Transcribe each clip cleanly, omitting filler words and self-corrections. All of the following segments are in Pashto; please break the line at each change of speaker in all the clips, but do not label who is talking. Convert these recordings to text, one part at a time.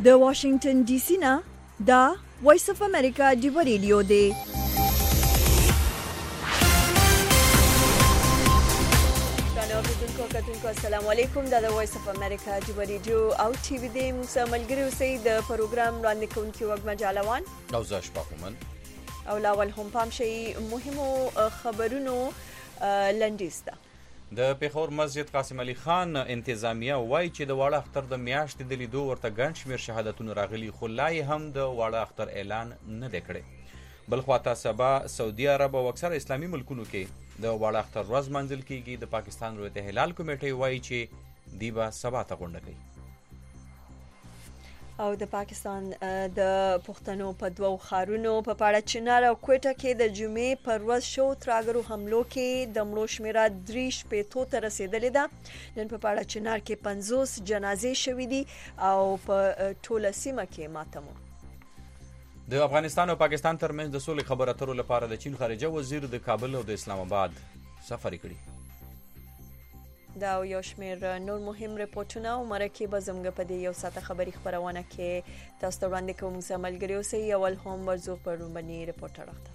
د واشنگټن ډي سي نه دا وایس اف امریکا دی ریډیو دی. کتونکو السلام علیکم. دا د وایس اف امریکا دی ریډیو او ټي وي دی. موږ ملګری اوسئ د پروګرام وړاندې کوونکی وګ مجالوان
او زاش پاکومن
او لاول هم پام شي مهمو خبرونو لنډیسته.
د پیښور مسجد قاسم علي خان انتظامیه وایي چې د واړه اختر د میاشتې د لیدو ورته ګڼ شمېر شهادتونه راغلي، خو لا یې هم د واړه اختر اعلان نه دی کړی. بل خواته سبا سعودي عرب او اکثر اسلامي ملکونو کې د واړه اختر ورځ منځل کیږي. د پاکستان رویت هلال کمیټې وایي چې دی به سبا ته غونډه کوي.
او د پاکستان د پښتنو په دوو ښارونو په پاړه چنار او کوټه کې د جمعې پر ورځ شو تراګرو حملو کې د مړو شمیره 3 ته رسیدلې ده. نن په پاړه چنار کې 50 جنازې شوې دي او په ټوله سیمه کې ماتم.
د افغانستان او پاکستان ترمنځ د سولې خبرو اترو لپاره د چین خارجه وزیر د کابل او د اسلام آباد سفر کړی.
دا یو شمېر نور مهم رپورټونه او مرکه به زموږ په دې یو ساعته خبري خبرونه کې تاسو ته وړاندې کوم. زه ملګری اوسئ. اول هم ورزو پرون باندې رپورټ راغله.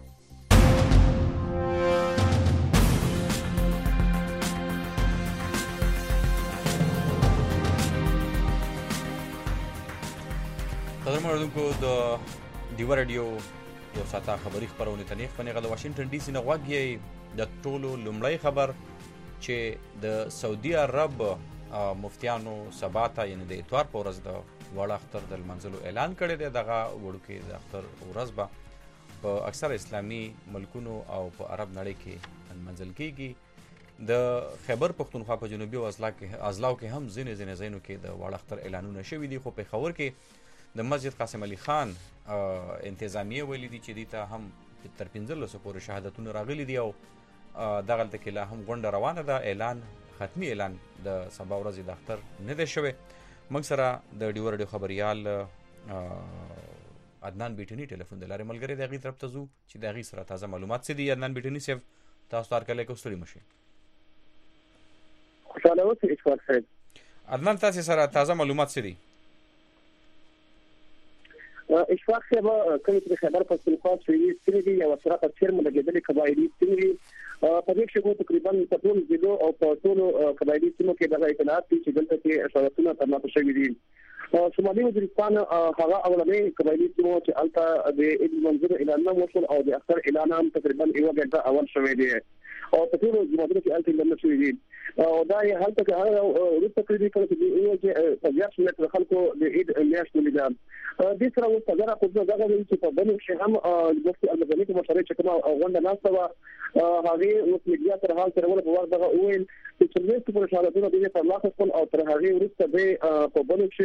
قدرمن اوریدونکو د ډیو رادیو یو ساعته خبري خبرونه ته نیغ د واشنگټن ډي سي نه غوږی د ټولو لومړی خبر چې د سعودي عرب مفتیانو سبا ته یعنی د اتوار په ورځ د واړه اختر د لمانځلو اعلان کړی دی. دغه وړوکی د اختر ورځ به په اکثر اسلامي ملکونو او په عرب نړۍ کې لمانځل کیږي. د خیبر پښتونخوا په جنوبي اضلاعو کې هم ځینې ځایونو کې د واړه اختر اعلانونه شوي دي، خو پېښور کې د مسجد قاسم علي خان انتظامیه ویلي دي چې دې ته هم تر 15 پورې شهادتونه راغلي دي او دغلته کې لا هم غونډه روانه ده. اعلان ختمي اعلان د سبا ورځې د اختر نه دی شوی. موږ سره د ډیو رادیو خبريال عدنان بیټنی ټلیفون د لارې ملګری د غي طرف ته زو چې د غي سره تازه معلومات څه دي. عدنان بیټنی صاحب تاسو تار کله کوستري مشي
خوشاله اوسئ. اشفاق صاحب
عدنان تاسو سره تازه معلومات څه دي؟
اشفاق صاحب کوم چې خبر پښتونخوا چې سړي یو سره په چیرمه لګیدلې قبایلی سړي په دې کې تقریبا په ټول ځلو او په ټول قبایلی سیمو کې دغه اطلاعات چې دلته کې شاوتونه ترلاسه شوي دي. شمالي وزیرستان هغه اولنې قبایلی سیمو چې الته د منظور اعلان وشول او د اختر اعلان هم تقریبا یو غنټه اول شوی دی او په ټول ځمکو کې الته لمن شوی دي او دا یې حالت کې هغه تقریبا کله چې یو چې ځاش مې خلکو د عید میاشت ولیدل. د سره و څنګه کوم ځای دی چې په بنو کې هم د المدني په مشارکت چې کومه غونډه ناسته و هغه اوس میډیا تر حال سره ول په وخت دغه ویل چې څلويست پر شهادتونه د په لاس خپل او تر هغه وروسته به په بنو کې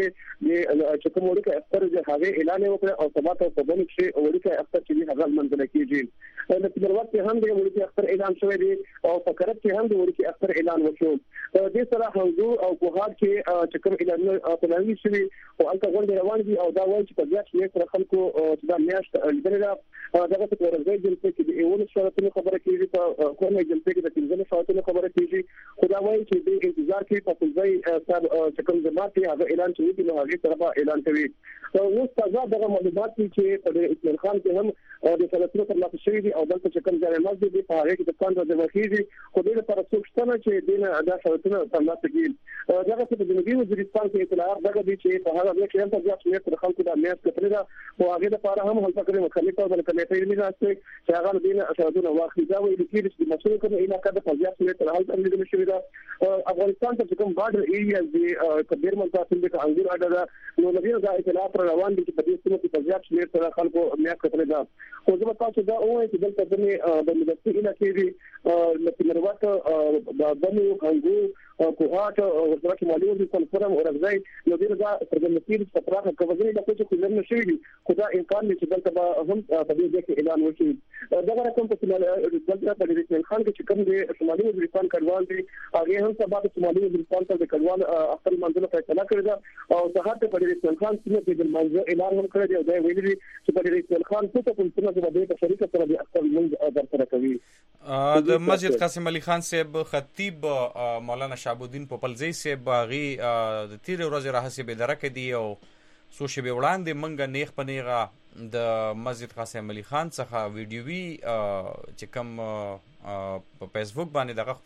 چې کوم وړي اختر چې هغه اعلان وکړ او سبا ته په بنو کې وړي اختر چې هغه منځل کېږي. د تبروت هم د وړي اختر اعلان شوی دی او فقرت کې هم د وړي اختر اعلان وشو. د سره هغه او کوهات کې چې کوم اعلان پلانوي شوی او الته غونډه روان دي او دا وایي چې په ځاش یې سره خلکو چې دا میاشت لیدل دغه څه ورځي جلسه کې د ایول شرطونو خبره کیږي په کومه جلسه کې د تنظیم شرطونو خبره کیږي. خدا وایي چې د انتظار کې په ځای صاحب چې کوم جماعت هغه اعلان کوي چې هغه طرفه اعلان کوي. نو تازه دغه معلومات چې په اسلام خان کې هم د شرطونو ترلاسه شوی دي او دلته چې کوم ځای مسجد دی په هغه کې د کاندو د وکیږي خو د لپاره څوک شته چې دینه دا شرطونه ترلاسه کیږي. دغه په جنوبي وزیرستان کې اطلاعات دغه دي چې په هغه وخت کې هم په ځای چې خلکو د میاشت کتره ده او هغه لپاره هم هلته کې مخالفه او کمیټې راځي چې هغه دینه شرطونه واخلي. دا وایي چې د مسؤل کوم علاقې د فضیات تر حال تمدید شوی ده. افغانستان ته کوم بارډر ایریا دی کبیر منځاتل د انګور اډه ده نو لږه دا اطلاعات روان دي چې په دې سیمه کې فضیات شمیر تر خلکو میاشت کتره ده. خو زه تاسو دا وایي چې دلته د ملتي علاقې دي لکه مروت د بنو انګور کوهات او ورته مالي د کنفرم او راځي نو دغه دا پرګنسیر په طرفه کوي دا چې کوم نه شوی دي خدا امکان چې دلته هم په دې کې اعلان وشي. دا رقم په دلته په دې خان کې کوم د شمالي وزیرستان کډوال دي هغه هم سبا د شمالي وزیرستان ته د کډوال خپل منځله فیصله کړی دا او صحت په دې خان چې د منځله اعلان وکړی دی او دا ویلي چې په دې خان څه په کوم څه د شریک سره د خپل منځ درته کوي.
د مسجد قاسم علي خان صاحب خطیب مولانا شهاب الدین پوپلزی صاحب باغی د تیر ورځې راهسي به درکې دی او څو شېبې وړاندې موږ نیغ په نیغه د مسجد قاسم علي خان څخه ویډیوي چې کوم په فیسبوک باندې دغه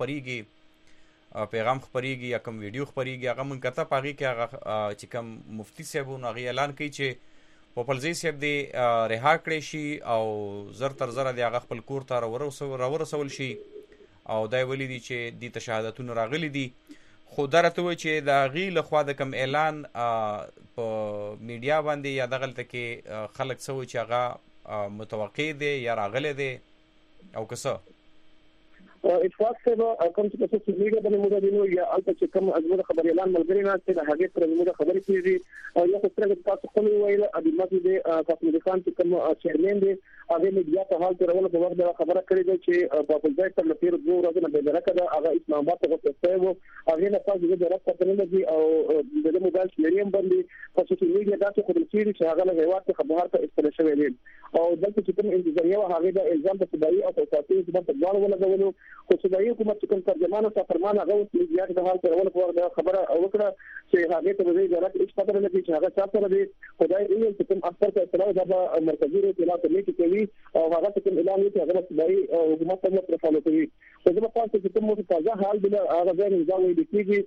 خپریږي پیغام خپریږي یا کوم ویډیو خپریږي هغه موږ کته پاغي کې هغه چې کوم مفتی صاحب نو هغه اعلان کوي چې پوپلزی صاحب دی رها کړی شي او زر تر زره دی هغه خپل کور ته راورسول شي او دا ویلي دي چې د تشهادتونو راغلي دي خو دا راته وایي چې د هغې لخوا د کوم اعلان په میډیا باندې یا دغلته کې خلک څه وایي چې هغه متوقع دی یا راغلی دی او که څه
اتفاق صاحب کوم چې تاسو میډیا باندې موږ دینو یا البته چې کوم ازمه خبر اعلان ملګری نه چې د هغې پر موږ خبرې کیږي او یا څنګه تاسو خپل ویل د مسجد قاسم علي خان چې کوم چیرمن دی هغه میډیا ته حال ترول په وخت دا خبره کړې ده چې په خپل ځای پر لپاره 2 ورځې نه بدره کړه هغه اسلام آباد ته وڅېږي او هغه نه پاتې د راځه په لږی او د موبایل شمیریم باندې په سوشل میډیا دا څه خبرې کیږي چې هغه له هیواد څخه بهر ته استل شوی دی او دلته چې کوم انتظامیه هغه د الزام په صداي او تاسو په ځوان ولګولو خو صداي حکومت چې کوم ترجمانو ته فرمان هغه میډیا ته حال ترول په وخت خبره وکړه چې هغه ته د وزارت هیڅ پته نه لګي چې هغه څه سره دی خدای یې چې کوم اکثر ته اطلاع د مرکزی اطلاعات لیکي کوي او هغه کوم اعلان یې هغه صداي حکومت ته پرفالو کوي په دې په تاسو چې کوم تازه حال بل هغه ځای نظام ویل کېږي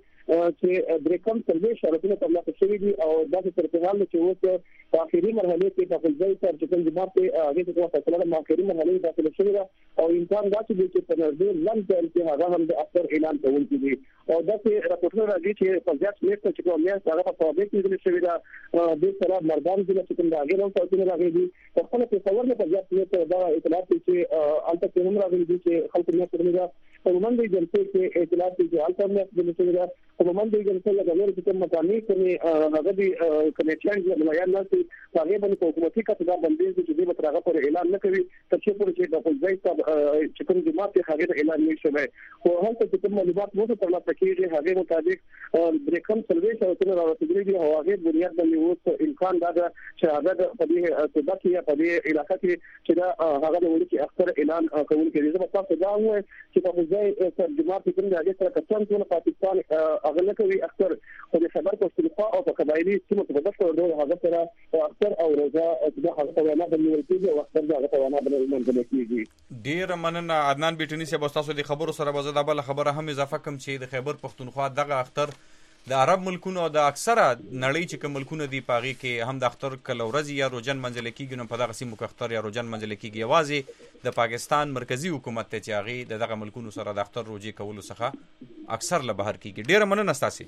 چې بریکم سروې شرطونه ترلاسه شوي دي او دا چې تر حال چې اوس په اخیری مرحله کې په خپل ځای سره چې کوم جماعت هغه څه فیصله د اخیری مرحله داخله شوې ده او امکان دا چې په نظر لنډ کې هغه هم د اکثر اعلان کوونکی دي او دا چې راپورټونه راځي چې په ځات میاشت چې کوم میاشت هغه په فابریک کې شوې ده د سره مردان ضلع چې کوم دا هغه هم تاسو راغلي دي په خپل تصور نه په ځات میاشت دا اطلاعات چې البته هم راغلي دي چې خلک نه پرېږي په مومن دی جلسه کې اطلاعات چې البته میاشت د شوې ده په مومن دی جلسه یا د نور کوم مقامي هغه دی کمیټیان چې بیان نه کوي هغه باندې حکومتي کتاب باندې چې د مترغه پر اعلان نه کوي تر څو پورې چې د ځای چې کوم جماعت هغه اعلان نه شوی خو هلته چې کوم معلومات مو ته ترلاسه کیږي هغه مطابق بریکم سروې شرطونه راوړل دي او هغه بنیاد باندې اوس امکان دا چې هغه په دې صوبه کې په دې علاقې کې چې دا هغه د وړي کې اکثر اعلان کوونکی دی زه تاسو دا وایم چې په ځای سر جماعت کوم د هغه سره کڅوړ پاکستان هغه نه کوي اکثر خو د خبر پښتونخوا او په قبایلی سیمو په دغه ډول هغه سره اکثر او روزه د هغه په وینا باندې ورتيږي او اکثر د هغه په وینا باندې منځل کیږي
ډیر مننه عدنان بیٹنی صاحب تاسو د خبرو سره بزده بل خبره هم اضافه کوم چې د خیبر پښتونخوا دغه اختر د عرب ملکونو او د اکثره نړۍ چې کوم ملکونه دی پاغي کې هم د اختر کله ورځ یا روزن منځل کیږي نو په دغه سیمو کې اختر یا روزن منځل کیږي یوازې د پاکستان مرکزی حکومت ته چې هغه دغه ملکونو سره د اختر روزي کولو څخه اکثر له بهر کیږي ډیر مننه تاسو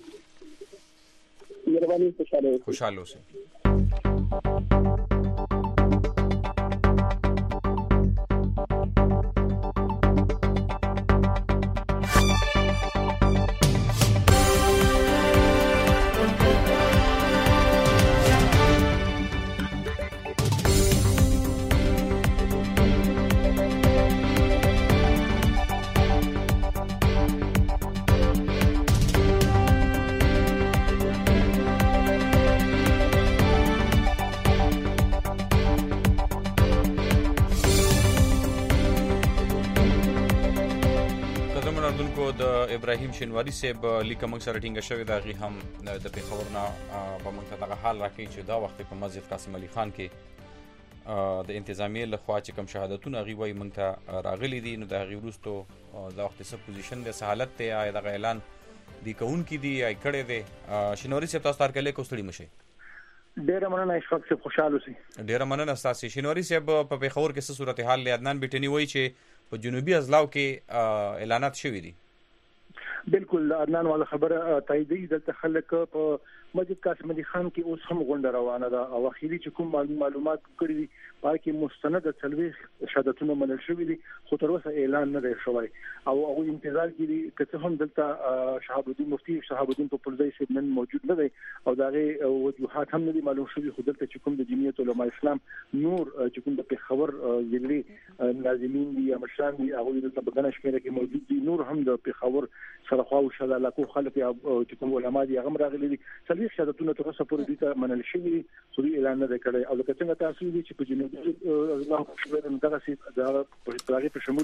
مهرباني
خوشاله اوسئ ابراهیم شینواری صاحب لیکه موږ سره ټینګه شوې دا غي هم د پیښور نه په موږ ته دغه حال راکړي چې دا وخت په مسجد قاسم علي خان کې د انتظامیه لخوا چې کوم شهادتونه غي وای موږ ته راغلي دي نو دا غي وروستو دا وخت څه پوزیشن د حالت ته آیا دغه اعلان دی کون کې دی آی کړه دی شینواری صاحب تاسو تر کله کوستړي مشه
ډیر مننه اشفاق صاحب خوشاله اوسئ
ډیر مننه تاسو شینواری صاحب په پیښور کې څه صورتحال له عدنان بیٹنی وای چې په جنوبي اضلاع کې اعلانات شوي دي
بالکل عدنان والا خبره تاییدي د خلک په مسجد قاسم علي خان کې اوس هم غونډه روانه ده او اخیری چې کوم معلومات کړی دي پای کې مستند تلوي شهادتونه منل شوې دي خو تر اوسه اعلان نه دی شوی او هغه انتظار کوي چې هم دلته شهاب الدین مفتی شهاب الدین په پرځای کې نن موجود نه دی او داغه وجوهات هم نه دي معلوم شوی خو دلته چې کوم د جمعیت علماء اسلام نور چې کوم د پیښور ضلعي ناظمین دي یا مشران دي هغه دلته په غنښ کې موجود دي نور هم د پیښور سره خو شاله لاکو خلک چې کوم علماء دي هغه راغلي دي سلوي شهادتونه تر اوسه پورې دي منل شوی خو اعلان نه کړی او لکه څنګه تاسو دي چې په جنوبي الله شوی دغه سي د پرې په شمول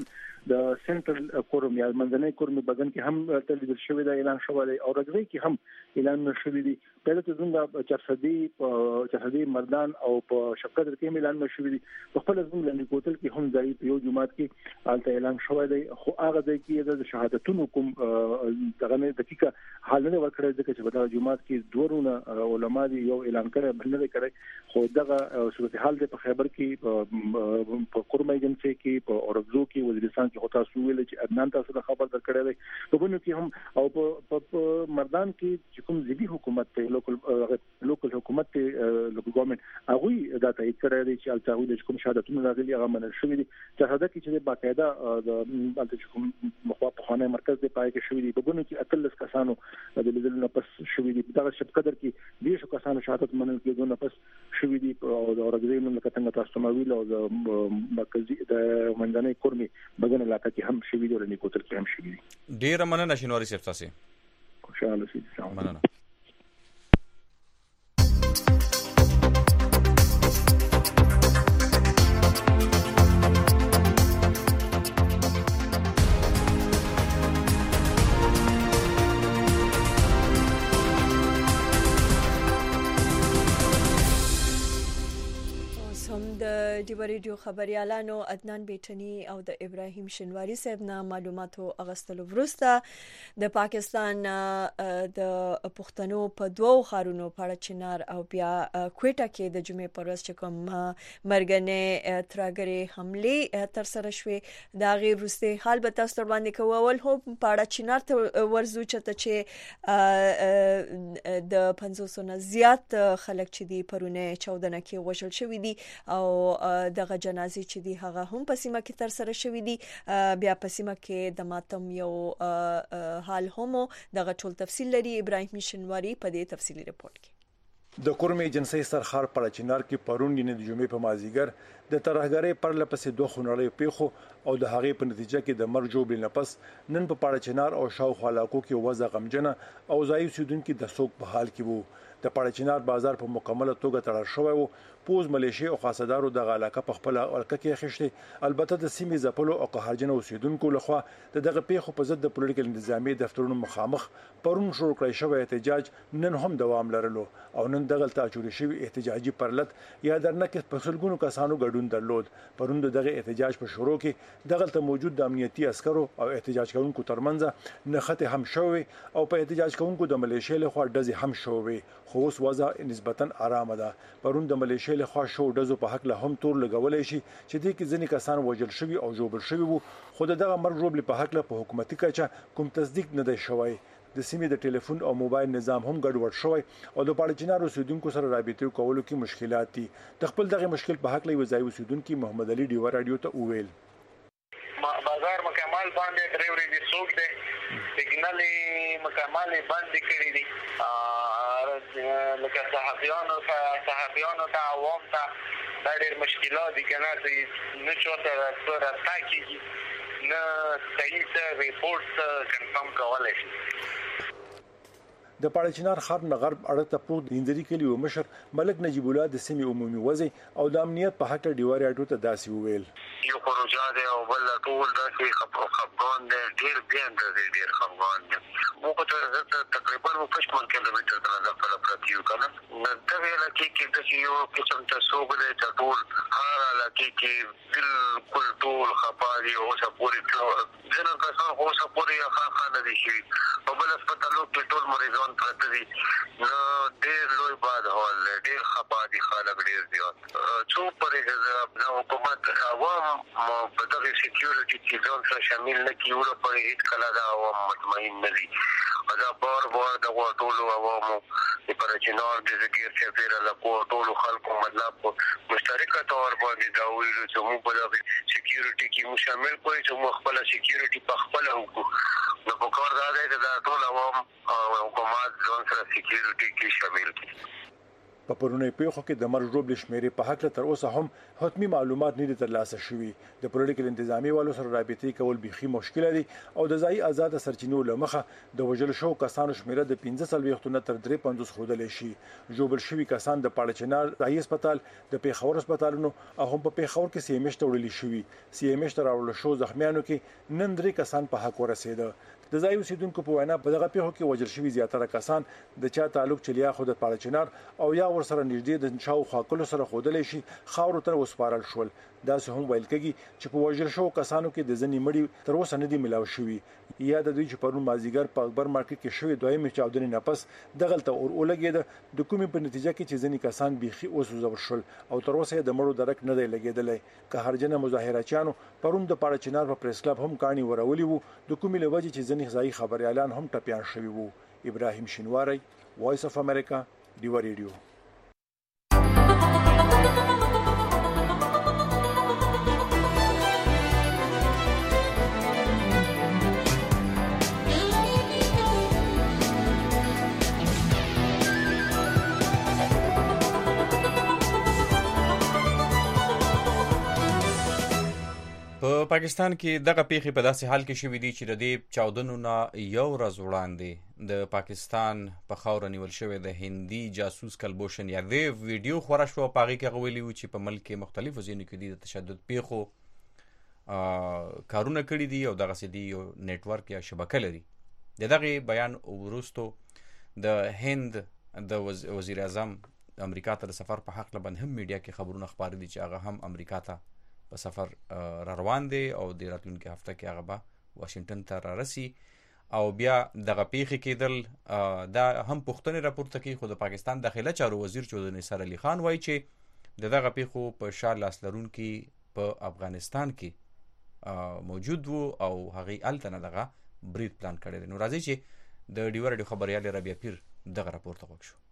د سنټرل کورم یا منځنۍ کورم بدن کې هم تلیدل شوی دا اعلان شوی دی او رګوي کې هم اعلان شوی دی په دې څنګه چرصدي مردان او په شفقدر کې اعلان شوی دی په خپل ځم لاندې کوتل کې هم ځای په یو جمعات کې حالت اعلان شوی دی خو هغه ځای کې د شهادتونو کوم دغه نه دقیقه حال نه ورکړی ځکه چې په دغه جمعات کې دورونه علما دي یو اعلان کړی بل نه کړی خو دغه صورتحال د په خیبر کې په کورم ایجنسي کې په اورزو کې وزیرستان کې هوتا سویل چې عدنان تاسو ته خبر درکړی دی په بنو کې هم او په مردان کې چې کوم ځبي حکومت ته لوکل حکومت ته لوکل ګورنمنت هغه دا تایید کړی دی چې التاوی د کوم شهادتونو راغلي هغه منل شوی دي چې هدا کې چې باقاعده د کوم مخاطبانه مرکز دی پای کې شوی دي په بنو کې اتلس کسانو د لیدل نه پس شوی دي دغه شپقدر کې دیشو کسانو شهادت منل کې نه پس شوی دي او د اورګزې نن کتنګ تاسو ماویل او د مرکزی د منځنۍ کورمي بدن علاقه کې هم شوی دي او نه کوتل کې هم شوی دي
ډیر مننه شینواری صاحب تاسو
خوشاله سي
مننه
د ریډیو خبريالانو عدنان بیٹنی او د ابراهیم شینواری صاحب نه معلوماتو اغستلو ورسته د پاکستان د پښتنو په دوو خارونو په چنار او بیا کوټه کې د جمعې پر ورځ کوم مرګنه ترګری حمله تر سره شوې دا غي ورسته حال به تاسو باندې کوول هو په چنار ته ورزو چې د 500 نه زیات خلک چې دی پرونه 14 کې وشل شوې دي او دغه جنازې چې دی هغه هم په سیمه کې تر سره شوې دي بیا په سیمه کې د ماتم یو حال هم دغه ټول تفصیل لري ابراهیم شینواری په دې تفصیلی رپورت کې
د کورم ایجنسي سرخار پر چنار کې پرون د جمعې په مازیګر د ترهګرۍ پر لپسې دوه خونړۍ پیښو او د هغې په نتیجه کې د مرجو بل نفس نن په پاړه چنار او شاوخوا علاقو کې وضع غمجنه او ځای اوسیدونکو د سوق په حال کې وو د پاړه چنار بازار په مکمله توګه تړل شوی وو پوز ملیشي او خاصدارو د علاقه په خپل ولکه کې خښته البته د سیمې زپلو او قهرجن اوسیدونکو لخوا دغه پیښو په ضد د پولیټیکل انتظامی دفترونو مخامخ پرون شروع کړی شوی احتجاج نن هم دوام لرلو او نن دغه تاجوري شوی احتجاجي پرلط یا درنه په سلګونو کسانو ګډون درلود پرون دغه احتجاج په شروع کې دغه موجود د امنیتي عسکرو او احتجاج کوونکو ترمنځ نخته هم شوی او په احتجاج کوونکو د ملیشي لخوا ډزې هم شوی خو اوس وضع نسبتا آرامه ده پرون د ملیشي لخوا شو ډزو په حق له هم تور لګولې شي چې دې کې ځینې کسان وژل شوی او جوړ شوی وو خو دغه مرګ روبل په حق له په حکومتي کچه کوم تصدیق نه دی شوی د سیمې د ټلیفون او موبایل نظام هم ګډوډ شوی او د پاړه چنار اوسیدونکو سره رابطه کولو کې مشکلات دي د خپل دغه مشکل په حق له وزای اوسیدونکو محمد علي ډیو رادیو ته وویل
بازار مکمل باندې ډریوري دي سوق دي سیګنال مکمل باندې کړی دي لکه صحافیانو ته عوام ته دا ډېر مشکلات دي کنه چې نه چوته سره تاکي نه صحیح ریپورت کنفرم کولای شي
د پاړه چنار خار نه غرب اړه ته پوه دیندري کلیو مشر ملک نجیب الله د سیمې عمومي وزیر او د امنیت په حق ډیواري اټو ته داسي وویل
یو پروژه ده او بل ټول داسې خبرون دي ډېر خبرون دي موږ ته تقریبا 5 کیلومتر د لاره پرتیو کنه دا ویل کې یو قسم ته سوق ده ټول هر علاقه کې بالکل ټول خپاري او سپوري ځنه کسان خو سپوري خاخه دي شي په بل هسپتالو کې ټول مریضان پرته دي نو ډېر لوی باد هول ډېر خپاري خلک ډېر دي څو پرې د حکومت عوام په دغه سکیورټي کې ځان سره شامل نه کیږي په هیڅ کله دا عوام مطمئن نه دي دا بار د ټولو عوامو د پرچینار د زګیر چفیر له ټولو خلکو مطلب مشترکه تور باندې دا ویلو چې موږ په دغه سکیورټي کې مو شامل کوی چې موږ خپل سکیورټي په خپل وکړو نو په کار دا دی چې دا ټول عوام حکومت ځان سره سکیورټي کې شامل کړي
په پرونی پیښو کې د مرګ ژوبل شمیرې په حق تر اوسه هم حتمی معلومات نه دي ترلاسه شوي. د پولیټیکل انتظامی والو سره رابطې کول بيخي مشکل دي او د ځای آزاد سرچینو لمخه د وجل شو کسانو شمیره د 15 تر 53 خودل شي. ژوبل شوي کسان د پاړچنار ځای هسپتال د پیښور هسپتالونو او هم په پیښور کې سیمش تړل شوي. سیمش تر اورل شو زخمیانو کې نن 3 کسان په حق ورسېده. د ځای اوسیدونکو په وینا په دغه پیښو کې وژل شوي زیاتره کسان د چا تعلق چلیا خود پاړچنار او یا ور سره نږدې د شاو خاکلو سره خودلې شي خاور تر وسپارل شول. دا سه هم ویل کېږي چې په وژل شو کسانو کې د ځنی مړی تر اوسه نه دی ملاو شوی. یا د دوی چې پرون مازیګر په اکبر مارکیټ کې شوی دویمه چاودنې نفس دغلته اور اولګید د کومې په نتیجه کې چې ځنی کسان بيخي اوسوزور شول او تر اوسه د مړو درک نه دی لګیدلې. که هرجنه مظاهراتچانو پرون د پاړچنار په پریس کلب هم کاڼي ورولې وو د کومې لوجه چې ځنی ځای خبري اعلان هم ټپيان شوی وو. ابراهيم شینواری وایس اف امریکا دیوا ریډیو.
په پاکستان کې دغه پیښې په داسې حال کې شوې دي چې د دې چاودنو نه یو ورځ وړاندې د پاکستان په خاوره نیول شوی د هندي جاسوس کلبوشن یا د ویډیو خورا شو په هغې کې غویلی و چې په ملک کې مختلفو ځایونو کې د تشدد پیښو کارونه کړي دي او دغسې دي یو نیټورک یا شبکه لري. د دغې بیان وروستو د هند د وزیر اعظم امریکا ته د سفر په حق باندې هم میډیا کې خبرونه خپاره دي چې هغه هم امریکا ته په سفر را روان دي او د راتلونکي هفته کې هغه به واشنگټن ته را رسي او بیا دغه پیښې کېدل دا هم پوښتنې راپورته کوي. خو د پاکستان داخله چارو وزیر چودھری نثار علي خان وایي چې د دغه پیښو په شا لاس لرونکي په افغانستان کې موجود وو او هغې هلته نه دغه برید پلان کړی دی. نو راځئ چې د ډیوا راډیو خبریال ربیع پیر دغه راپورته غوږ شو.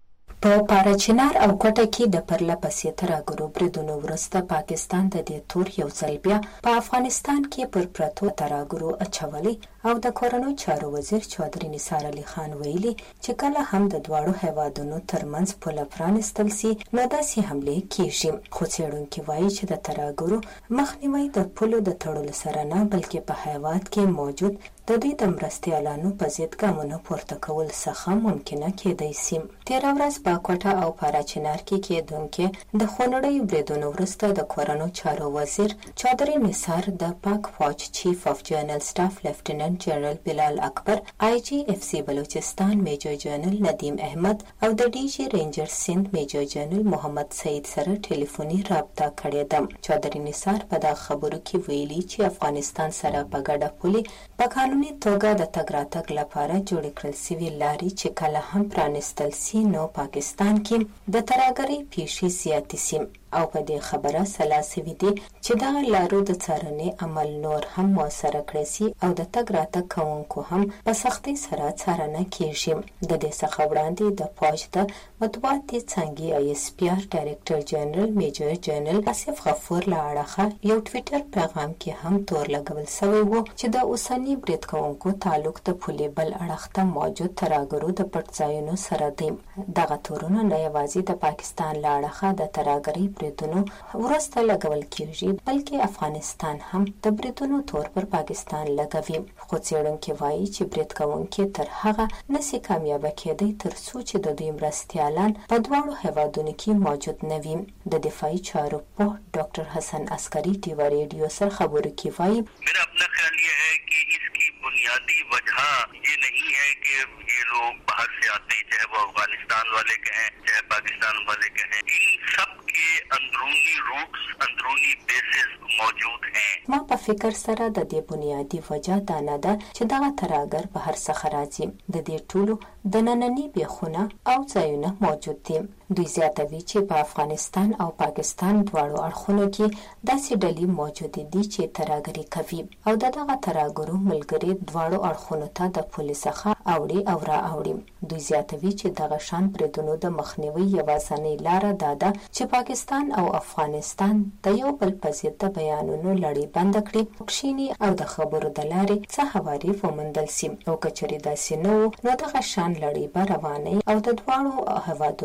په پاړچنار او کوټه کې د پرله پسې ترهګرو بریدونو وروسته پاکستان د دې تور یو ځل بیا په افغانستان کې پر پرتو ترهګرو اچولي او د کورنیو چارو وزیر چودھری نثار علي خان ویلي چې کله هم د دواړو هیوادونو ترمنځ پوله پرانستل سي نو داسې حملې کیږي. خو څېړونکي وایي چې د ترهګرو مخنیوی د پولو د تړلو سره نه بلکې په هیواد کې موجود د دوی د مرستیالانو په ضد ګامونه پورته کول څخه ممکنه کېدای سي. تېره ورځ په کوټه او پاړچنار کې کېدونکې د خونړیو بریدونو وروسته د کورنیو چارو وزیر چودھری نثار د پاک فوج چیف اف جنرال سټاف لیفټیننټ جنرال بلال اکبر آی جی اف سی بلوچستان میجر جنرال ندیم احمد او د ډي جي رینجر سند میجر جنرال محمد سعید سره ټلیفوني رابطه کړې ده. چودھری نثار په دا خبرو کې ویلي چې افغانستان سره په ګډه پولې په قانوني توګه د تګ راتګ لپاره جوړې کړل سوي لارې چې کله هم پرانستل سي نو پاکستان کې د ترهګرۍ پیښې زیاتې سي او په دې خبره سلا سوي دي چې دغه لارو د څارنې عمل نور هم موثره کړی سي او د تګ راتګ کوونکو هم په سختۍ سره څارنه کیږي. د دې څخه وړاندې د فوج د مطبوعاتي څانګې آی اس پی آر ډایرکټر جنرال میجر جنرال آصف غفور له اړخه یو ټویټر پیغام کې هم تور لګول سوی و چې د اوسني برید کوونکو تعلق د پولې بل اړخ ته موجود ترهګرو د پټ ځایونو سره دی. دغه تورونه نه یوازې د پاکستان له اړخه د ترهګرۍ بریدونو ورسته لګول کیږي بلکې افغانستان هم د بریدونو تور پر پاکستان لګوي. خو څېړونکي وایي چې برید کوونکي تر هغه نسي کامیابه کېدی تر څو چې د دوی مرستیالان په دواړو هیوادونو کې موجود نه وي. د دفاعي چارو په ډاکټر حسن عسکری ډیوا ریډیو سره خبرو کې وایي
میرا اپنا خیال یہ ہے کہ اس کی بنیادی وجہ یہ نہیں ہے کہ یہ لوگ باہر سے آتے ہیں چاہے وہ افغانستان والے کہیں چاہے پاکستان والے کہیں ان سب کے اندرونی روٹس اندرونی بیسز موجود ہیں.
ما په فکر سره د دې بنیادی وجہ دا نه ده چې دغه ترهګر بهر څخه راځي. د دې ټولو د ننني بیخونه او ځایونه موجود دي. دوی زیاتوي چې په افغانستان او پاکستان دواړو اړخونو کې داسې ډلې موجود دي چې ترهګري کوي او دغه ترهګرو ملګري دواړو اړخونو ته د پولیس څخه اوړي او را اوړي. دوی زیاتوي چې دغه شان بریدونو د مخنیوي یوازینۍ لاره دا ده چې پاکستان او افغانستان د یو بل په ضد د بیانونو لړۍ بنده کړي، کښیني او د خبرو د لارې څه هواري وموندل سي. او که چېرې داسې نه و نو دغه شان لړۍ به روانې او د دواړو هیوادونو اړیکې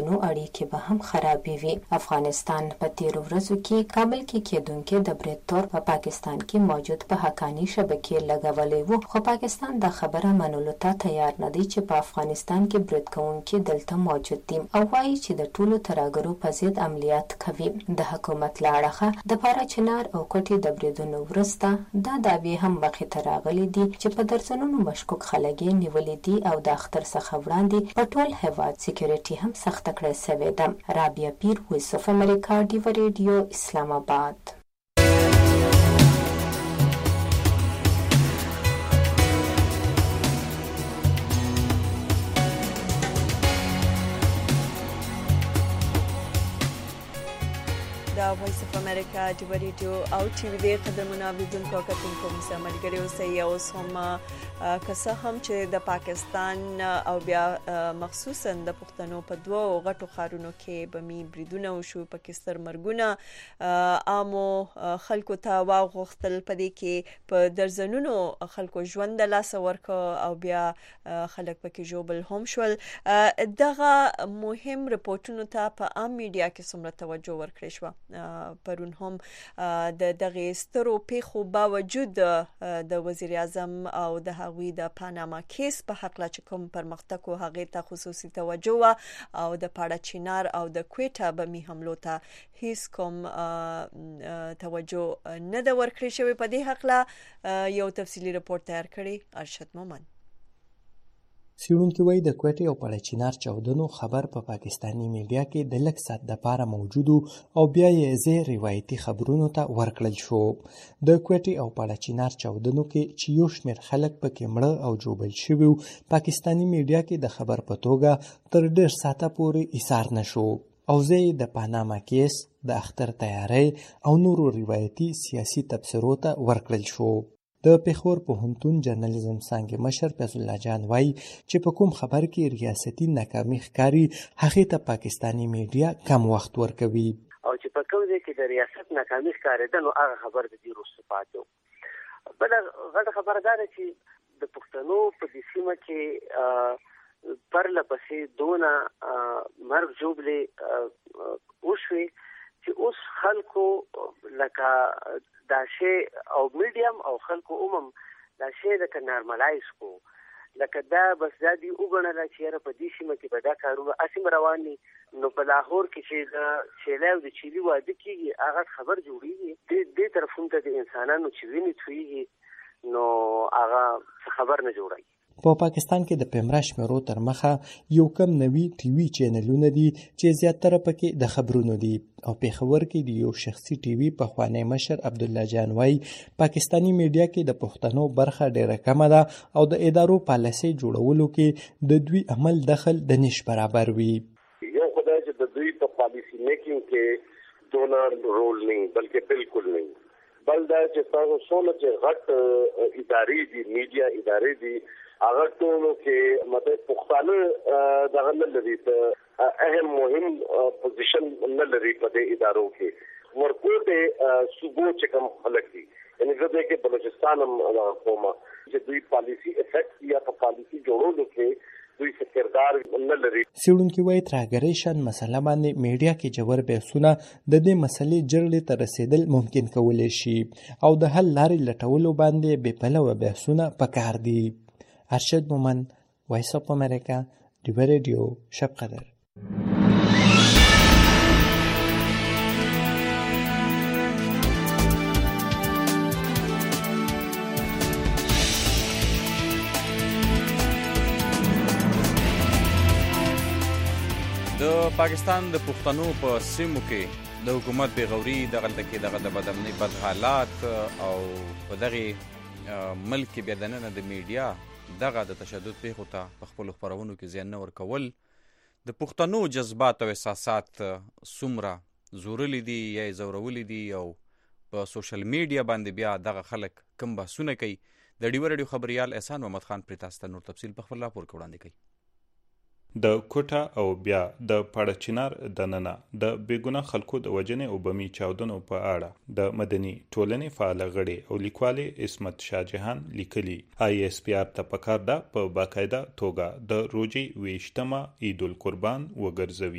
کې به هم خرابې وي. افغانستان په تیرو ورځو کې کابل کې کېدونکې د برید تور په پاکستان کې موجود په حقانی شبکې لګولې وو، خو پاکستان د خبره منلو ته تیار نه دی چې په افغانستان کې برید کوونکي دلته موجود دي او وایي چې د ټولو ترهګرو په ضد عملیات کوي. د حکومت له اړخه د پاره چنار او کوټې د بریدونو وروسته دا دعوې هم مخې ته راغلي دي چې په درجنونو مشکوک خلک یې نیولي دي او د اختر څخه وړاندې په ټول هیواد سکیورټي هم سخته کړې سوې ده. رابعه پیر، وایس اف امریکا، ډیو ریډیو، اسلام آباد.
وایس اف امریکا ډیو ریډیو او ټي وي د قدرمنو اوریدونکو او کتونکو مسا ملګري اوسئ. اوس هم که هم چې د پاکستان او بیا مخصوصا د پښتنو په دوه غټو ښارونو کې بمي بریدونه وشو، پکې ستر مرګونه عامو خلکو ته واغوښتل، په دې کې په درجنونو خلکو ژوند د لاسه ورکړ او بیا خلک پکې ژوبل هم شول. دغه مهم رپورټونو ته په عام میډیا کې څومره توجه ورکړې شوه؟ پرون هم د دغه سترو پیښو باوجود د وزیر اعظم او د هغوی د پاناما کیس په حق لا چې کوم پرمختګ او هغه ته خصوصي توجه او د پاړه چینار او د کوټه بمي حملو ته هیڅ کوم توجه نه د ورکړې شوی. په دې حق لا یو تفصیلی رپورت تیار کړی ارشد مومن.
سیړونکي وایي د کوټې او پاړه چینار چاودنو خبر په پاکستانی میډیا کې د لږ ساعت دپاره موجود او بیا یې زه روایتي خبرونو ته ورکړل شو. د کوټې او پاړه چینار چاودنو کې چې یو شمېر خلک پکې مړه او جوبل شوي وو، پاکستانی میډیا کې د خبر په توګه تر ډېر ساعته پورې ایثار نه شو او زه یې د پاناما کیس، د اختر تیاری او نورو روایتي سیاسي تبصرو ته ورکړل شو. د پېښور پوهنتون جرنالیزم څانګې مشر فیض الله جان وایي چې په کوم خبر کې ریاستي ناکامي ښکاري هغې ته پاکستانی میډیا کم وخت ورکوي
او چې په کوم ځای کې د ریاست ناکامي ښکارېده نو هغه خبر د دې وروسته پاتې و. بله غټه خبره دا ده چې د پښتنو په دې سیمه کې پرله پسې دونه مرګ ژوبلې وشوې چې اوس خلکو لکه دا شی او میډیم او خلکو دا شی لکه نارملایز کو، لکه دا بس دا دی وګڼله چې یاره په دې سیمه کې به دا کارونه اسیم روان دي. نو په لاهور کې چې د چیلي او د چیلي واده کېږي هغه خبر جوړېږي، دې طرفونو ته د انسانانو چې وینې تویږي نو هغه خبر نه جوړوي.
په پاکستان کې د پیمرا شمیرو تر مخه یو کم نوي ټي وي چینلونه دي چې زیاتره پکې د خبرونو دي او پېښور کې د یو شخصي ټي وي پخوانی مشر عبدالله جان وایي پاکستانی میډیا کې د پښتنو برخه ډیره کمه ده او د ادارو پالیسۍ جوړولو کې د دوی عمل دخل د نش برابر وي.
یو خدای چې د دوی په پالیسی میکینګ کې دونه رول نه بلکې بالکل نه، بل دا چې تاسو څونه چې غټ ادارې دي، میډیا ادارې دي، هغه ټولو کې مطلب پښتانه دغه نه لري، اهم مهم پوزیشن نه لري په دې ادارو کې. ورکوټه صوبو چې کوم خلک دي یعنی زده کې بلوچستان هم قومه چې دوی پالیسی افیکټ یا په پالیسی جوړولو کې دوی کردار نه لري.
سیړونکي وایي ترهګرۍ شان مسله باندې میډیا کې جوړ بحثونه د دې مسلې جرړې ته رسیدل ممکن کولی شي او د حل لارې لټولو باندې بې پلوه بحثونه پکار دي. ارشد مومن، وایس اف امریکا، ډیو ریډیو، شب قدر.
د پاکستان د پښتنو په سیمو کې د حکومت بېغوري دغلته کې دغه د بدامنۍ بد حالات او په دغه ملک کې بیا دننه د میډیا دغه د تشدد پیښو ته په خپلو خپرونو کې زیان نه ورکول د پښتنو جذبات او احساسات څومره زورلی دي یا یې ځورولي دي او په سوشل میډیا باندې بیا دغه خلک کم بحثونه کوي. د ډیو ریډیو خبریال احسان محمد خان پرې تاسو ته نور تفصیل په خپل راپور کې وړاندې کوي.
د کوټه او بیا د پاړه چینار دننه د بیګونه خلکو د وجنې او بمی چاودنو په اړه د مدني ټولنې فعال غړي او لیکوال اسمت شاه جهان لیکلي ISPR ته پکار ده په باقاعده توګه د روزي 20 عید القربان وګرځوي.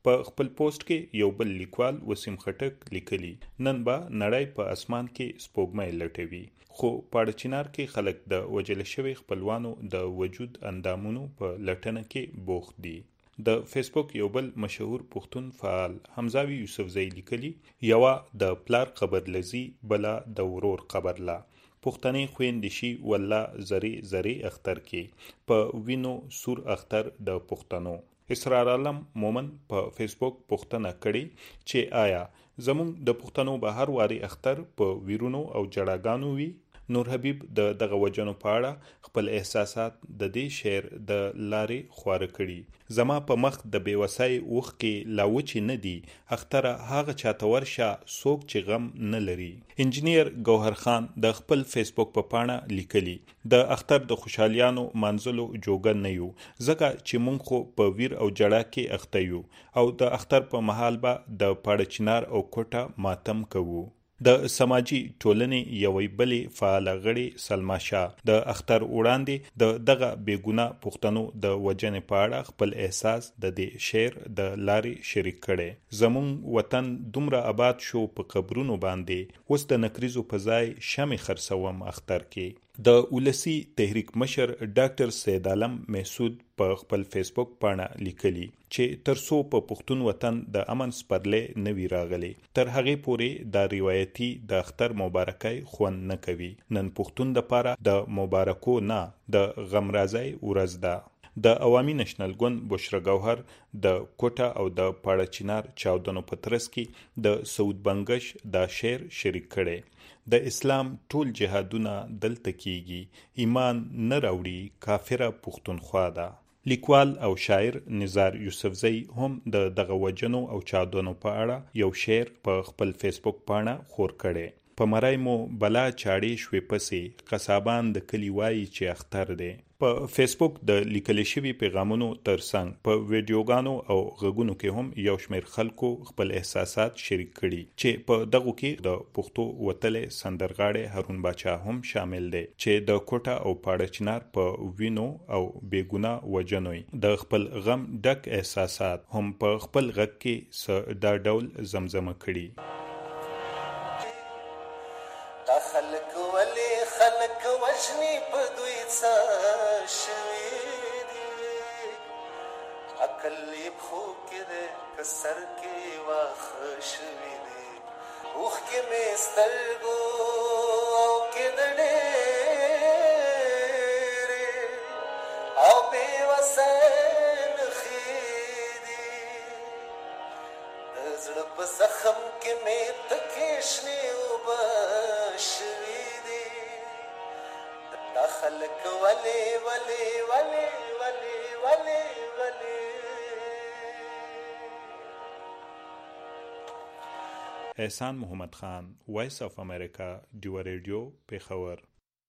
په خپل پوسټ کې یو بل لیکوال وسیم خټک لیکلی نن به نړۍ په اسمان کې سپوږمۍ لټوي، خو پاړچینار کې خلک د وجل شوی خپلوانو د وجود اندامونو په لټنه کې بوخت دي. د فیسبوک یو بل مشهور پښتون فعال حمزاوي یوسفزئی لیکلی یوه د پلار قبر لذي بلا د ورور قبر لا پښتنې خويندې شي والله زری زری اختر کې په وینو سور اختر د پښتنو. اسرار عالم مومن په فیسبوک پوښتنه کړې چې آیا زموږ د پښتنو به هر واري اختر په ویرونو او جړاګانو وي؟ نور حبیب د دغه وجنو په اړه خپل احساسات د دې شعر د لارې خواره کړي. زما په مخ د بیوسای اوخ کې لاوچې نه دي، اختره هغه چاته ورشه څوک چې غم نه لري. انجینیر ګوهر خان د خپل فیسبوک په پاڼه لیکلی د اختر د خوشحالیانو منځلو جوګن نه یو، ځکه چې مونږ خو په ویر او جړا کې اخته یو او د اختر په مهال به د پاړچینار او کوټه ماتم کوو. د سماجی ټولنې یوې بلې فعاله غړي سلما شاه د اختر وړاندې د دغه بیګونه پښتنو د وجنې په اړه خپل احساس د دې شعر د لارې شریک کړي. زمون وطن دومره آباد شو په قبرونو باندې، اوس د نکریزو په ځای شمع خرڅوم اختر کې. د ولسی تحریک مشر ډاکټر سید عالم محسود په خپل فیسبوک پاڼه لیکلی چې ترڅو په پښتون وطن د امن سپرلې نوی راغلی تر هغه پورې د روایتي د اختر مبارکي خوند نه کوي. نن پښتون د پاره د مبارکو نه د غم راځي ورځ ده. د عوامي نېشنل ګوند بشرا گوهر د کوټه او د پاړچینار چاودنو په ترڅ کې د سعود بنگش د شعر شریک کړي. د اسلام ټول جهادونه دلته کیږي، ایمان نه راوړي کافره پښتونخوا ده. لیکوال او شاعر نزار یوسفزئی هم د دغه وجنو او چاودنو په اړه یو شعر په خپل فیسبوک پاڼه خور کړي. په مرای مو بلا چاړې شوې پسې قصابان د کلی وایي چې اختر دی. په فیسبوک د لیکل شوی پیغامونو ترڅنګ په ویډیوګانو او غږونو کې هم یو شمېر خلکو خپل احساسات شریک کړي چې په دغه کې د پښتو وتلې سندرغاړي هارون باچا هم شامل دی چې د کوټه او پاړچینار په وینو او بیګونه وجنوي د خپل غم ډک احساسات هم په خپل غږ کې دا ډول زمزمه کړي.
خلق ولی خلق وجنی په دوی څه شوی دی، عقل یې خو کې ده کسر کې واخ شوی دی، اوخ کې مې سترګو او کې د ډېرې او بې وسن خیدي، د زړه په زخم کې مې تکشنی خلق ولی ولی ولی ولی ولی ولی.
احسان محمد خان، وایس آف امریکا، ډیو ریډیو، پیښور.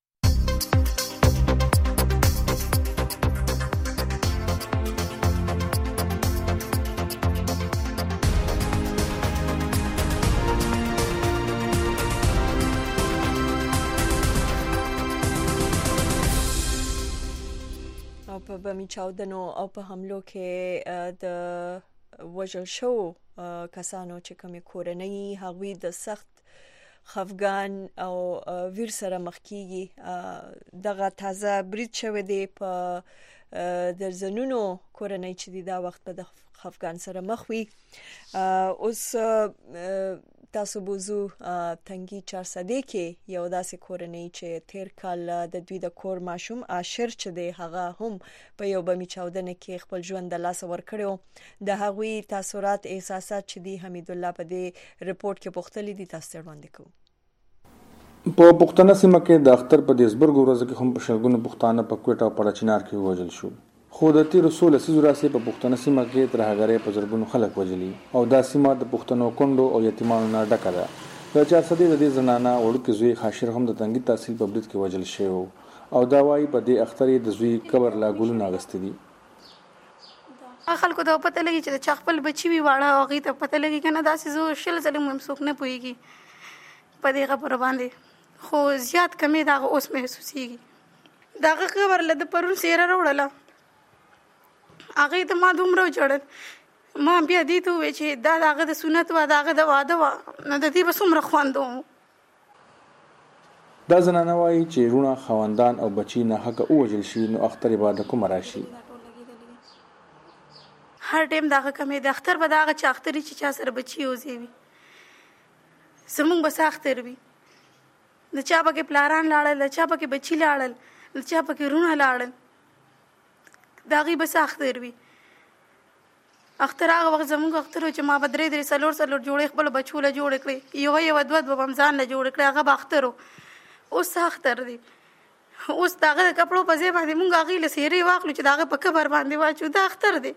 په بمی چاودنو او په حملو کې د وژل شو کسانو چې کومې کورنۍ هغوی د سخت خفګان او ویر سره مخ کیږي. دغه تازه برید شوی دی په درزنونو کورنۍ چې دا وخت په د خفګان سره مخ وي. اوس تاسو بوزو تنګي 400 کې یو داسې کورنۍ چې تیر کال د دوی د کور ماشوم عاشر چې دی هغه هم په یو بمی چاودنه کې خپل ژوند د لاس ور کړو. د هغوی تاثیرات احساسات چې دی حمید الله په دې ریپورت کې پوښتلي دي، تاسو وړاندې کوم.
په پښتنه سیمه کې د اختر په دیسبرګ ورځ کې هم په شلګونو پښتانه په کوټه او پاړچینار کې وژل شو. خو د تیر رسول سیزو راسي په پښتنه سیمه کې تر هغه په زرګونو خلک وژلي او دا سیمه د پښتنو کندو او یتیمانو نه ډکه ده. د 400 د دې زنانه وړوکې زوی خاشر هم د تنګي تحصیل په برید کې وژل شوی او دا وايي په دې اختر د زوی قبر لا ګلونه غستې دي.
خلکو ته پته لګي چې د خپل بچي وی واړه او غي ته پته لګي کنه دا سيزو شل ظلم ممسوک نه پويږي په دې خبره باندې، خو زیات کمی دا اوس محسوسيږي. دا خبر له د پرون سیره وروړله هغه ته ما دومره جوړل ما بیا دې ته وویل چې دا د هغه د سنت وه، د هغه د واده وه، نو د دې به څومره خوند و.
دا زنانه وایي چې رونه خاوندان او بچي ناحقه ووژل شي نو اختر به د کومه راشي.
هر ټایم د هغه کمې د اختر به د هغه چا اختر چې چا سره بچي یوځای وي، زمونږ به څه اختر وي. د چا پکې پلاران لاړل، د چا پکې بچي لاړل، د چا پکې رونه لاړل، د هغې به څه اختر وي. اختر هغه وخت زمونږ اختر و چې ما به 3 څلور جوړې خپلو بچو له جوړې کړې، یوه 2 به هم ځان له جوړې کړې، هغه به اختر و. اوس څه اختر دی؟ اوس د هغه د کپړو په ځای باندې مونږ هغې له څېرې واخلو چې د هغه په قبر باندې واچو، دا اختر دی.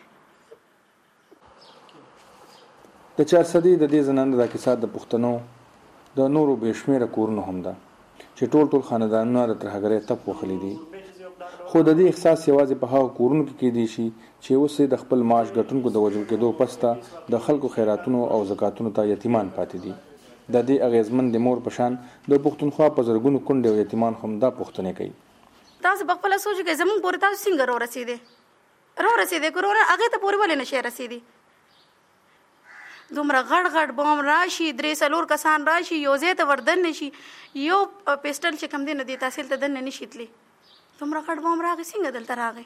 د 4 صدۍ د دې زنانو دا کیسه د پښتنو د نورو بې شمېره کورونو هم ده چې ټول خاندانونه د ترهګرۍ تپ وهلي دي. خو د دې احساس یوازې په هغو کورونو کې کېدی شي چې اوس د خپل معاش ګټونکو د وژل کېدو پس ته د خلکو خیراتونو او زکاتونو ته یتیمان پاتې دي. د دې اغیزمن د مور په شان د پښتونخوا په زرګونو کونډې او یتیمان هم دا پوښتنې کوي.
تاسو په خپله سوچ کوئ زموږ پورې تاسو څنګه راورسېدې کرونا هغې ته پورې ولې نشئ رسېدی؟ دومره غټ بام راشي، 3-4 کسان راشي، یو ځای ته وردننه شي، یو پیسټل چې کوم دی نه دې تحصیل ته دننه نشي تللی. دومره غټ بام راغی، څنګه دلته راغی؟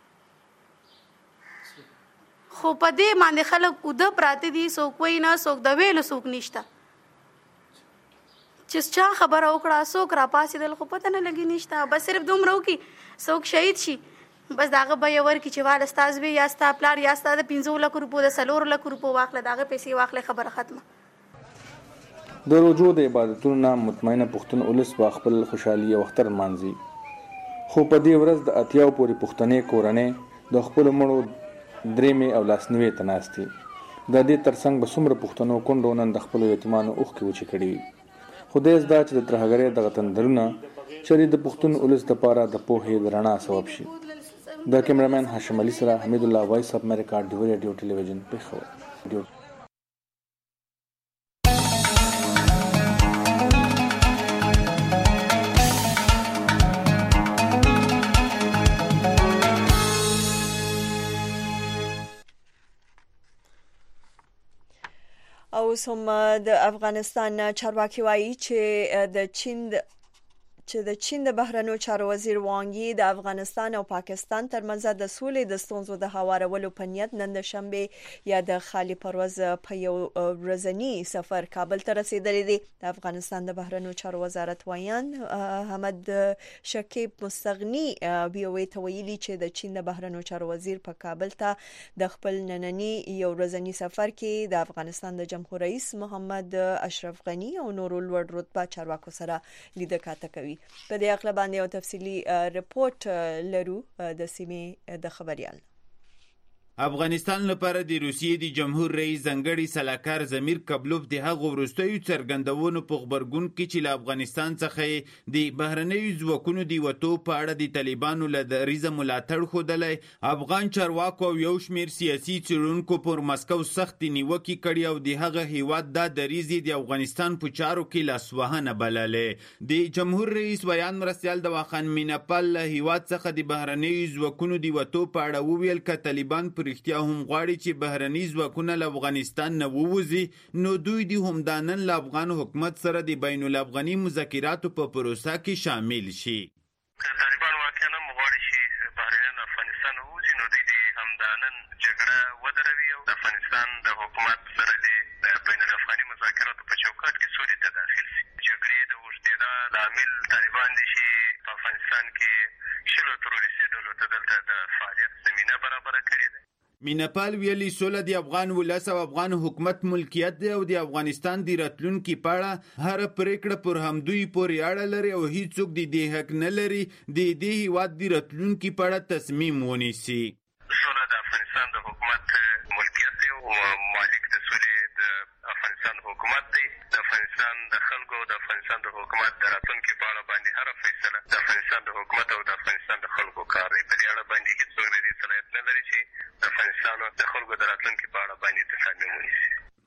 خو په دې باندې خلک اوده پراته دي، څوک وایي نه، څوک د ویلو څوک نشته. چې چا خبره وکړه، څوک راپاڅېدل، خو پته نه لګي نشته. بس صرف دومره وکړي څوک شهید شي، بس د هغه بیه ورکړي چې واله ستا زوی یا ستا پلار یا ستا د 15 لکو روپو د 4 لکو روپو واخله، د هغه پیسې واخله، خبره ختمه.
د روژو د عبادتونو نه مطمئنه پښتون ولس به خپل خوشحالي او اختر لمانځي. خو په دې ورځ د اتیاو پورې پښتنې کورنۍ د خپلو مړو درېمې او لاسنیوې ته ناست دي. د دې ترڅنګ به څومره پښتنو کونډو نن د خپلو یتیمانو اوښکې وچې کړي وي. خدای زده چې د ترهګرۍ دغه تندرونه چېرې د پښتون ولس دپاره د پوهې د رڼا سبب شي. د کیمرامین هاشم علي سره حمید الله، وایس اف امریکا، ډیو ریډیو ټلویزیون، پېښور.
او هم د افغانستان چارواکي وایي چې د چین د بهرنیو چارو وزیر وانګ یي د افغانستان او پاکستان ترمنځ د سولې د ستونزو د هوارولو په نیت نن د شنبه یا د خالي پرواز په یو ورځنی سفر کابل ته رسیدلی دی. د افغانستان د بهرنیو چارو وزارت وایان احمد شکیب مستغنی بیوې ته ویلي چې د چین د بهرنیو چارو وزیر په کابل ته د خپل نننی یو ورځنی سفر کې د افغانستان د جمهور رئیس محمد اشرف غنی او نورو لوړ رتبه چارواکو سره لیدنه کوي. په دې اړه باندې یو تفصیلی رپورت لرو د سیمې د خبريال.
افغانستان لپاره د روسیې د جمهور رئیس ځنګړي سلاکار زمیر کبلوف د هغو وروستیو څرګندونو په خبرګون کې چې له افغانستان څخه د بهرنیو ځواکونو د وټو په اړه د طالبانو له دریزه ملاتړ خوده، افغان چارواکو او یو شمیر سیاسي څېړونکو پر مسکو سخت نیوکې کړي او د هغه هیواد د دریزې د افغانستان په چارو کې لاسوهنه بللې. د جمهور رئیس بیان مرستیال د واخان مینپال له هیواد څخه د بهرنیو ځواکونو د وټو په اړه وویل ک طالبان رښتیا هم غواړي چې بهرني ځواکونه له افغانستان نه ووځي، نو دوی د همدانن له افغان حکومت سره د بین الافغاني مذاکراتو په پروسه کې شامل شي.
طالبان واقعا هم غواړي چې بهرنیان افغانستان ووځي، نو دوی د همدانن جګړه ودروي او د افغانستان د حکومت سره د بین الافغاني مذاکراتو په چوکاټ کې سولې ته داخل شي. جګړې د اوږدېدا لامل طالبان دي چې په افغانستان کې شلو تروریستي ډلو ته دلته د فعالیت زمینه برابره کړې ده.
مینپال ویلي سوله د افغان ولس او افغان حکومت ملکیت دی او د افغانستان د راتلونکي په اړه هر پریکړه پر همدوی پورې اړه لري او هیڅوک د دې حق نه لري د دې هیواد د راتلونکي په اړه تصمیم ونیسي.
سوله د افغانستان د حکومت ملکیت دی او مالک د سولې د افغانستان حکومت دی. د افغانستان د خلکو د افغانستان د حکومت د راتلونکي په اړه باندې هر فیصله د افغانستان د حکومت او د افغانستان د خلکو کار دی. په دې اړه باندې هیڅوک د دې صلاحیت نه لري چې د افغانستان د خلکو د راتلونکي په اړه باندې تصمیم ونیسي.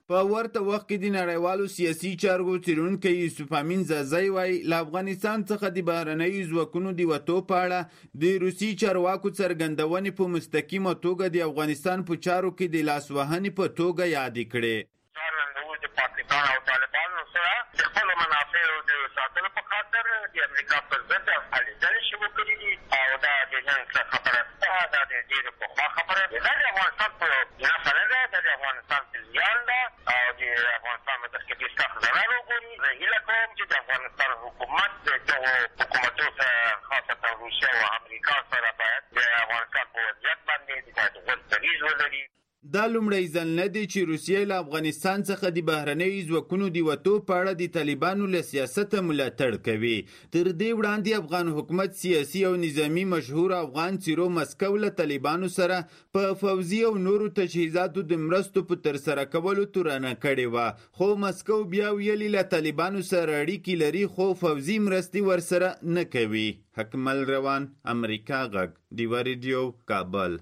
په ورته وخت کې د نړیوالو سیاسي چارو څېړونکی یوسف امین زازی وایي له افغانستان څخه د بهرنیو ځواکونو د وتو په اړه د روسي چارواکو څرګندونې په مستقیمه توګه د افغانستان په چارو کې د لاسوهنې په توګه یادې کړې.
د پاکستان او طالبانو سره د خپلو منافعو د ساتلو په خاطر د امریکا پر ضد هلې ځلې شروع کړي دي او دا د نن څه خبره ده، دا د ډېرې پخوا خبره ده. دا د افغانستان په نفع نه ده، دا د افغانستان په زیان ده او د افغانستان په ترکیب کې سخت ضرر وګوري. زه هیله کوم چې د افغانستان حکومت د دغو حکومتونو سره خاصتا روسیه او امریکا سره باید د افغانستان په وضعیت باندې باید غور دریځ ولري.
دا لومړی ځل نه دی چې روسیه له افغانستان څخه د بهرنیو ځواکونو د وتو په اړه د طالبانو له سیاسته ملاتړ کوي. تر دې وړاندې افغان حکومت سیاسي او نظامي مشهور افغان څیرو مسکو له طالبانو سره په پوځي او نورو تجهیزاتو د مرستو په ترسره کولو تورنه کړې وه، خو مسکو بیا ویلي له طالبانو سره اړیکې لري خو پوځي مرستې ورسره نه کوي. حکمل روان، امریکا غږ، ډیوه ریډیو، کابل.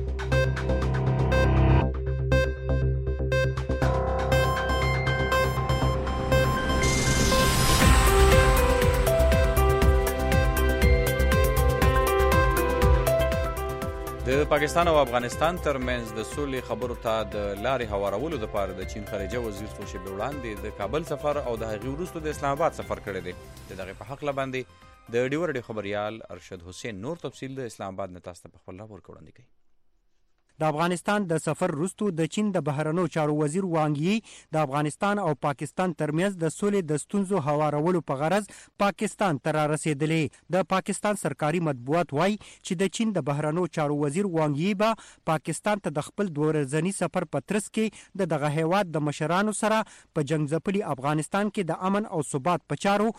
د پاکستان او افغانستان ترمنځ د سولې خبرو ته د لارې هوارولو لپاره د چین خارجه وزیر څو شېبې وړاندې د کابل سفر او د هغې وروسته د اسلام آباد سفر کړی دی. د دغې په هکله باندې د ډیوه ریډیو خبریال ارشد حسین نور تفصیل د اسلام آباد نه تاسو ته په خپل راپور کې وړاندې کوي.
د افغانستان د سفر وروسته د چین د بهرنیو چارو وزیر وانګ یي د افغانستان او پاکستان ترمنځ د سولې د ستونزو هوارولو په غرض پاکستان ته رارسېدلې. د پاکستان سرکاري مطبوعات وایي چې د چین د بهرنیو چارو وزیر وانګ یي به پاکستان ته د خپل 2 ورځني سفر په ترڅ کې دغه هیواد د مشرانو سره په جنگ ځپلي افغانستان کې د امن او ثبات په چارو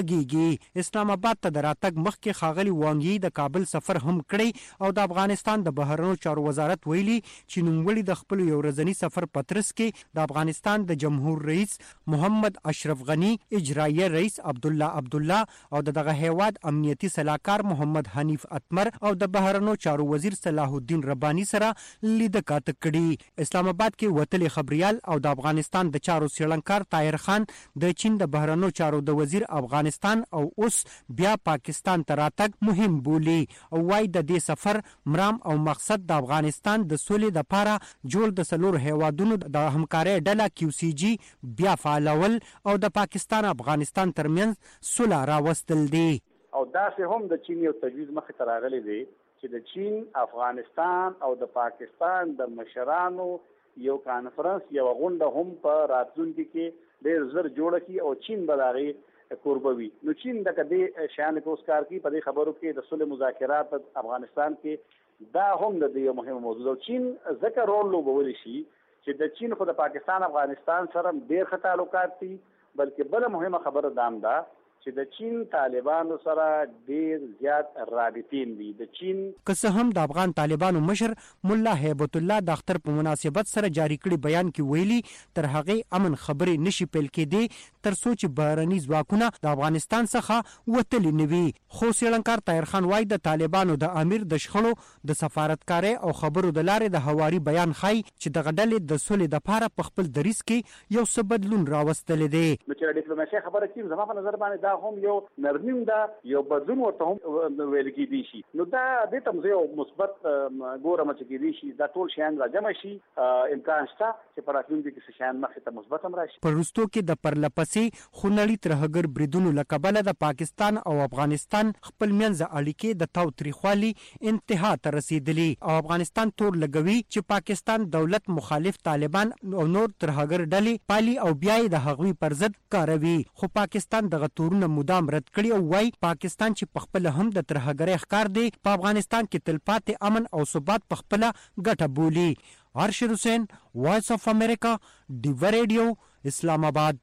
غږیږي. اسلام آباد ته د راتګ مخکې ښاغلي وانګ یي د کابل سفر هم کړی او د افغانستان د بهرنیو چارو وزارت ویلي چې نوموړي د خپل یو ورځني سفر په ترڅ کې د افغانستان د جمهور رئیس محمد اشرف غنی، اجرایه رئیس عبدالله او دغه هیواد امنیتي سلاکار محمد حنیف اتمر او د بهرنیو چارو وزیر صلاح الدین ربانی سره لیده کاته کړي. اسلام آباد کې وتلي خبريال او د افغانستان د چارو څېړنکار طاهر خان د چین د بهرنیو چارو د وزیر افغانستان او اوس بیا پاکستان ته راتګ مهم بولي او وايي د دې سفر مرام او مقصد د افغانستان د سولې د لپاره جوړ د څلور هیوادونو د همکارۍ ډله QCG بیا فعالول او د پاکستان افغانستان ترمنځ صلح راوستل دي.
او دا هم د چین یو تجویز مخې ته راغلی دی چې د چین افغانستان او د پاکستان د مشرانو یو کانفرنس یو غونډه هم په راتلونکي کې ډېر زر جوړه کی او چین به د هغې قربوي. نو چین د کدې شان کو اسکار کی په دې خبرو کې د صلح مذاکرات افغانستان کې دا هم د یو مهم موضوع. چین ځکه رول لوبولی شي چې د چین خو د پاکستان افغانستان سره ډېر ښه تعلقات دي، بلکې بله مهمه خبره دا هم ده چې د چین طالبانو سره ډېر زیات رابطین دي. د چین
که څه هم د افغان طالبانو مشر ملا هیبت الله د اختر په مناسبت سره جاری کړي بیان کې ویلي تر هغې امن خبرې نشي پیل کېدې تر څو چې بهرني ځواکونه د افغانستان څخه وتلي نه وي. خو څېړنکار طاهر خان وایي د طالبانو د امیر د شخړو د سفارتکارۍ او خبرو د لارې د هواري بیان ښایي چې دغه ډلې د سولې دپاره په خپل دریځ کې یو څه بدلون راوستلی دی.
نو چې ډیپلوماسي خبره کوي زما په نظر باندې دا هم یو نرمیم ده، یو بدلون ورته هم ویل کېدی شي. نو دا دې ته زه یو مثبت ګورم چې کېدی شي دا ټول شیان راجمع شي، امکان شته چې په راتلونکي کې شیان مخې ته مثبت هم راشي.
په وروستو کې د پرلپسې خونړي ترهګر بریدونو له کبله د پاکستان او افغانستان خپل منځ اړیکې د تاوتریخوالي انتها ته رسېدلي او افغانستان تور لګوي چې پاکستان دولت مخالف طالبان او نور ترهګر ډلې پالي او بیا یې د هغوی پر ضد کاروي. خو پاکستان دغه تورونه مدام رد کړي او وايي پاکستان چې په خپل هم د ترهګرۍ ښکار دی په افغانستان کې تلپاتې امن او ثبات په خپل ګټه بولي. ارشد حسین، وایس اف امریکا، ډیوه ریډیو، اسلام آباد.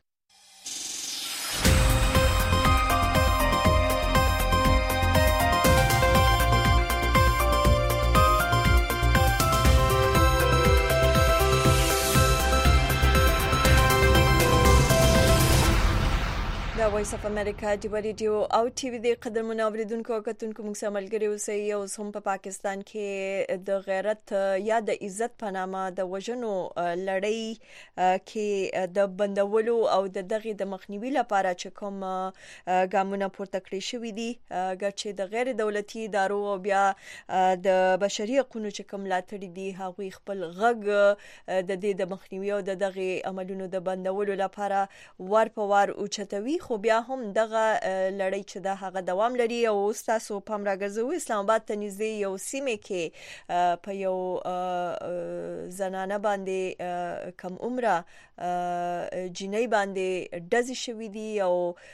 د وایس وایس اف امریکا دی ریډیو او ټي وي د قدرمن اوریدونکو او کتونکو موږ سره ملګری اوسئ او هم په پاکستان کې د غیرت یا د عزت په نامه د وژنو لړۍ کې د بندولو او د دغه د مخنیوي لپاره چې کوم ګامونه پورته کړی شوې دي ګرچې د غیر دولتي ادارو او بیا د بشري حقوقو چې کوم لاتړي دي هغه خپل غږ د دې د مخنیوي او د دغه عملونو د بندولو لپاره ور په ور اوچتوي خو بیا هم دغه لړۍ چې دا هغه دوام لري او تاسو پام راګرځوي اسلام آباد ته نږدې یو سیمه کې په یو زنانه باندې کم عمره جنۍ باندې ډزې شوې دي او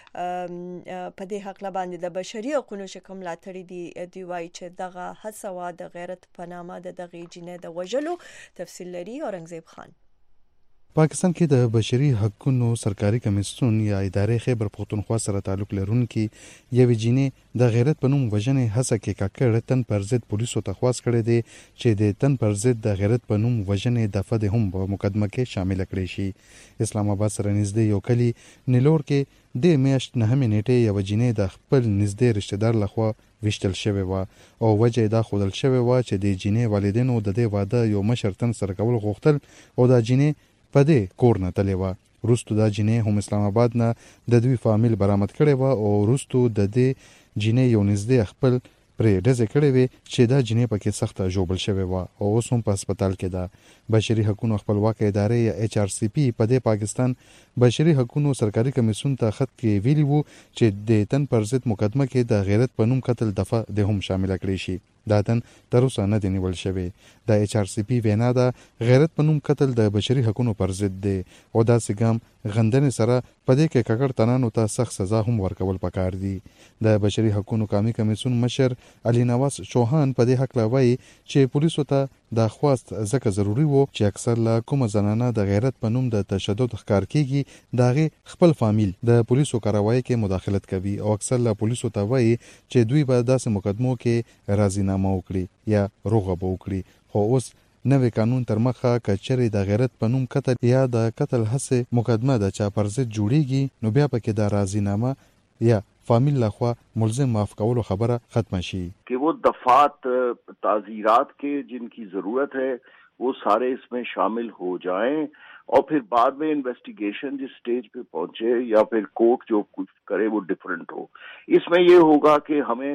په دې حق باندې د بشري حقوقو چې کوم لاتړي دي دی وايي چې دغه هڅه د غیرت په نامه د دغه جنۍ د وژلو تفصیل لري اورنګزیب خان
پاکستان کې د بشري حقوقو سرکاري کمیسیون یا ادارې خیبر پختونخوا سره تعلق لرونکي یوې جینې د غیرت په نوم وژنې هڅه کې کاکړ تن پر ضد پولیسو ته خواست کړی دی چې د تن پر ضد د غیرت په نوم وژنې دفعه د هم په مقدمه کې شامل کړي شي اسلام آباد سره نږدې یو کلی نیلور کې د میاشت 9 نیټه یو جینې د خپل نږدې رشتہ دار لخوا وشتل شوی و او وجه دا خودل شوی و چې د جینې والدینو د دې واده یو مشر تن سره کول غوښتل او د جینې په دې کور نه تللی و وروستو دا جینۍ هم اسلام آباد نه د دوی فامیل برآمد کړی و او وروستو د دې جینۍ یو نږدې خپل پرې ډزې کړې وې چې دا جینۍ پکې سخته ژوبل شوې وه او اوس هم په هسپتال کې ده بشري حقوقو خپلواکه ادارې یا HRCP په دې پاکستان بشري حقوقو سرکاري کمیسیون ته خط کې ویلي وو چې د تن پر ضد مقدمه کې د غیرت په نوم قتل دفعه د هم شامل کړی شي دا تن تر اوسه نه دی نیول شوی د HRCP وینا ده غیرت په نوم قتل د بشري حقوقو پر ضد دی او دا سګام غندنې سره په دې کې ککړ تنانو ته سخت سزا هم ورکول پکار دي د بشري حقوقو قومي کمیسیون مشر علي نواز چوهان په دې حق لوي چې پولیسو ته دا خواست ځکه ضروری وو چې اکثر لا کوم زنانه د غیرت په نوم د تشدد ښکار کیږي داغه خپل فامیل د پولیسو کاروایی کې مداخلت کوي او اکثر لا پولیسو ته وایي چې دوی به داسې مقدمو کې راضینامه وکړي یا روغه وکړي خو اوس نوې قانون تر مخه کچري د غیرت په نوم قتل یا د قتل هڅه مقدمه د چا پر ضد جوړیږي نو بیا پکې د راضینامه یا فامیل لخوا ملزم معاف کولو خبره ختم شي
کہ وہ دفعات تعزیرات کے جن کی ضرورت ہے وہ سارے اس میں شامل ہو جائیں اور پھر بعد میں انویسٹیگیشن جس سٹیج پہ پہنچے یا پھر کورٹ جو کچھ کرے وہ ڈیفرنٹ ہو اس میں یہ ہوگا کہ ہمیں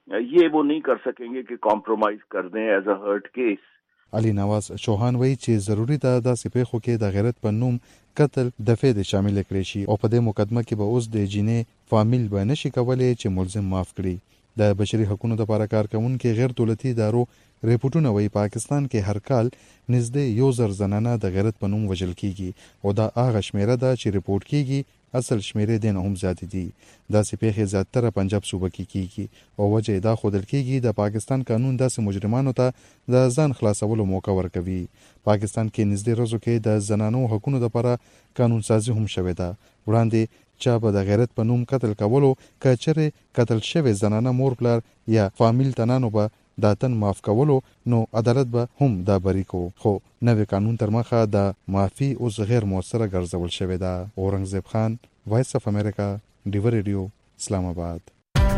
یہ وہ نہیں کر سکیں گے کہ کمپرومائز کر دیں ایز اے ہرٹ کیس
علي نواز چوهان وایي چې ضروری ده د سپېخو کې د غیرت په نوم قتل دفعه د شامل کړي شي او په دې مقدمه کې به اوس د جینې فامیل به نشي کولای چې ملزم معاف کړي د بشري حقوقو لپاره کار کوونکي غیر دولتي ادارو ریپورتونه وایي پاکستان کې هر کال نږدې 1000 زنانه د غیرت په نوم وژل کیږي او دا هغه شمیره ده چې ریپورت کیږي اصل شمیرې دین هم زیات دي دا سپېخې زیاتره پنجاب صوبه کې کیږي او وجه دا خودل کیږي د پاکستان قانون داسې مجرمانو ته د ځان خلاصولو موقع ورکوي پاکستان کې نږدې ورځو کې د زنانو حقوقو لپاره قانون سازي هم شوې ده وړاندې چا به د غیرت په نوم قتل کولو کچره قتل شوی زنانه مور پلار یا فامیل تنانو به دا تن معاف کولو نو عدالت به هم دا بری کو خو نوې قانون تر مخه د معافي اوس غیر موثره ګرځول شوی ده اورنګزیب خان وایس اف امریکا ډیو ریډیو اسلام آباد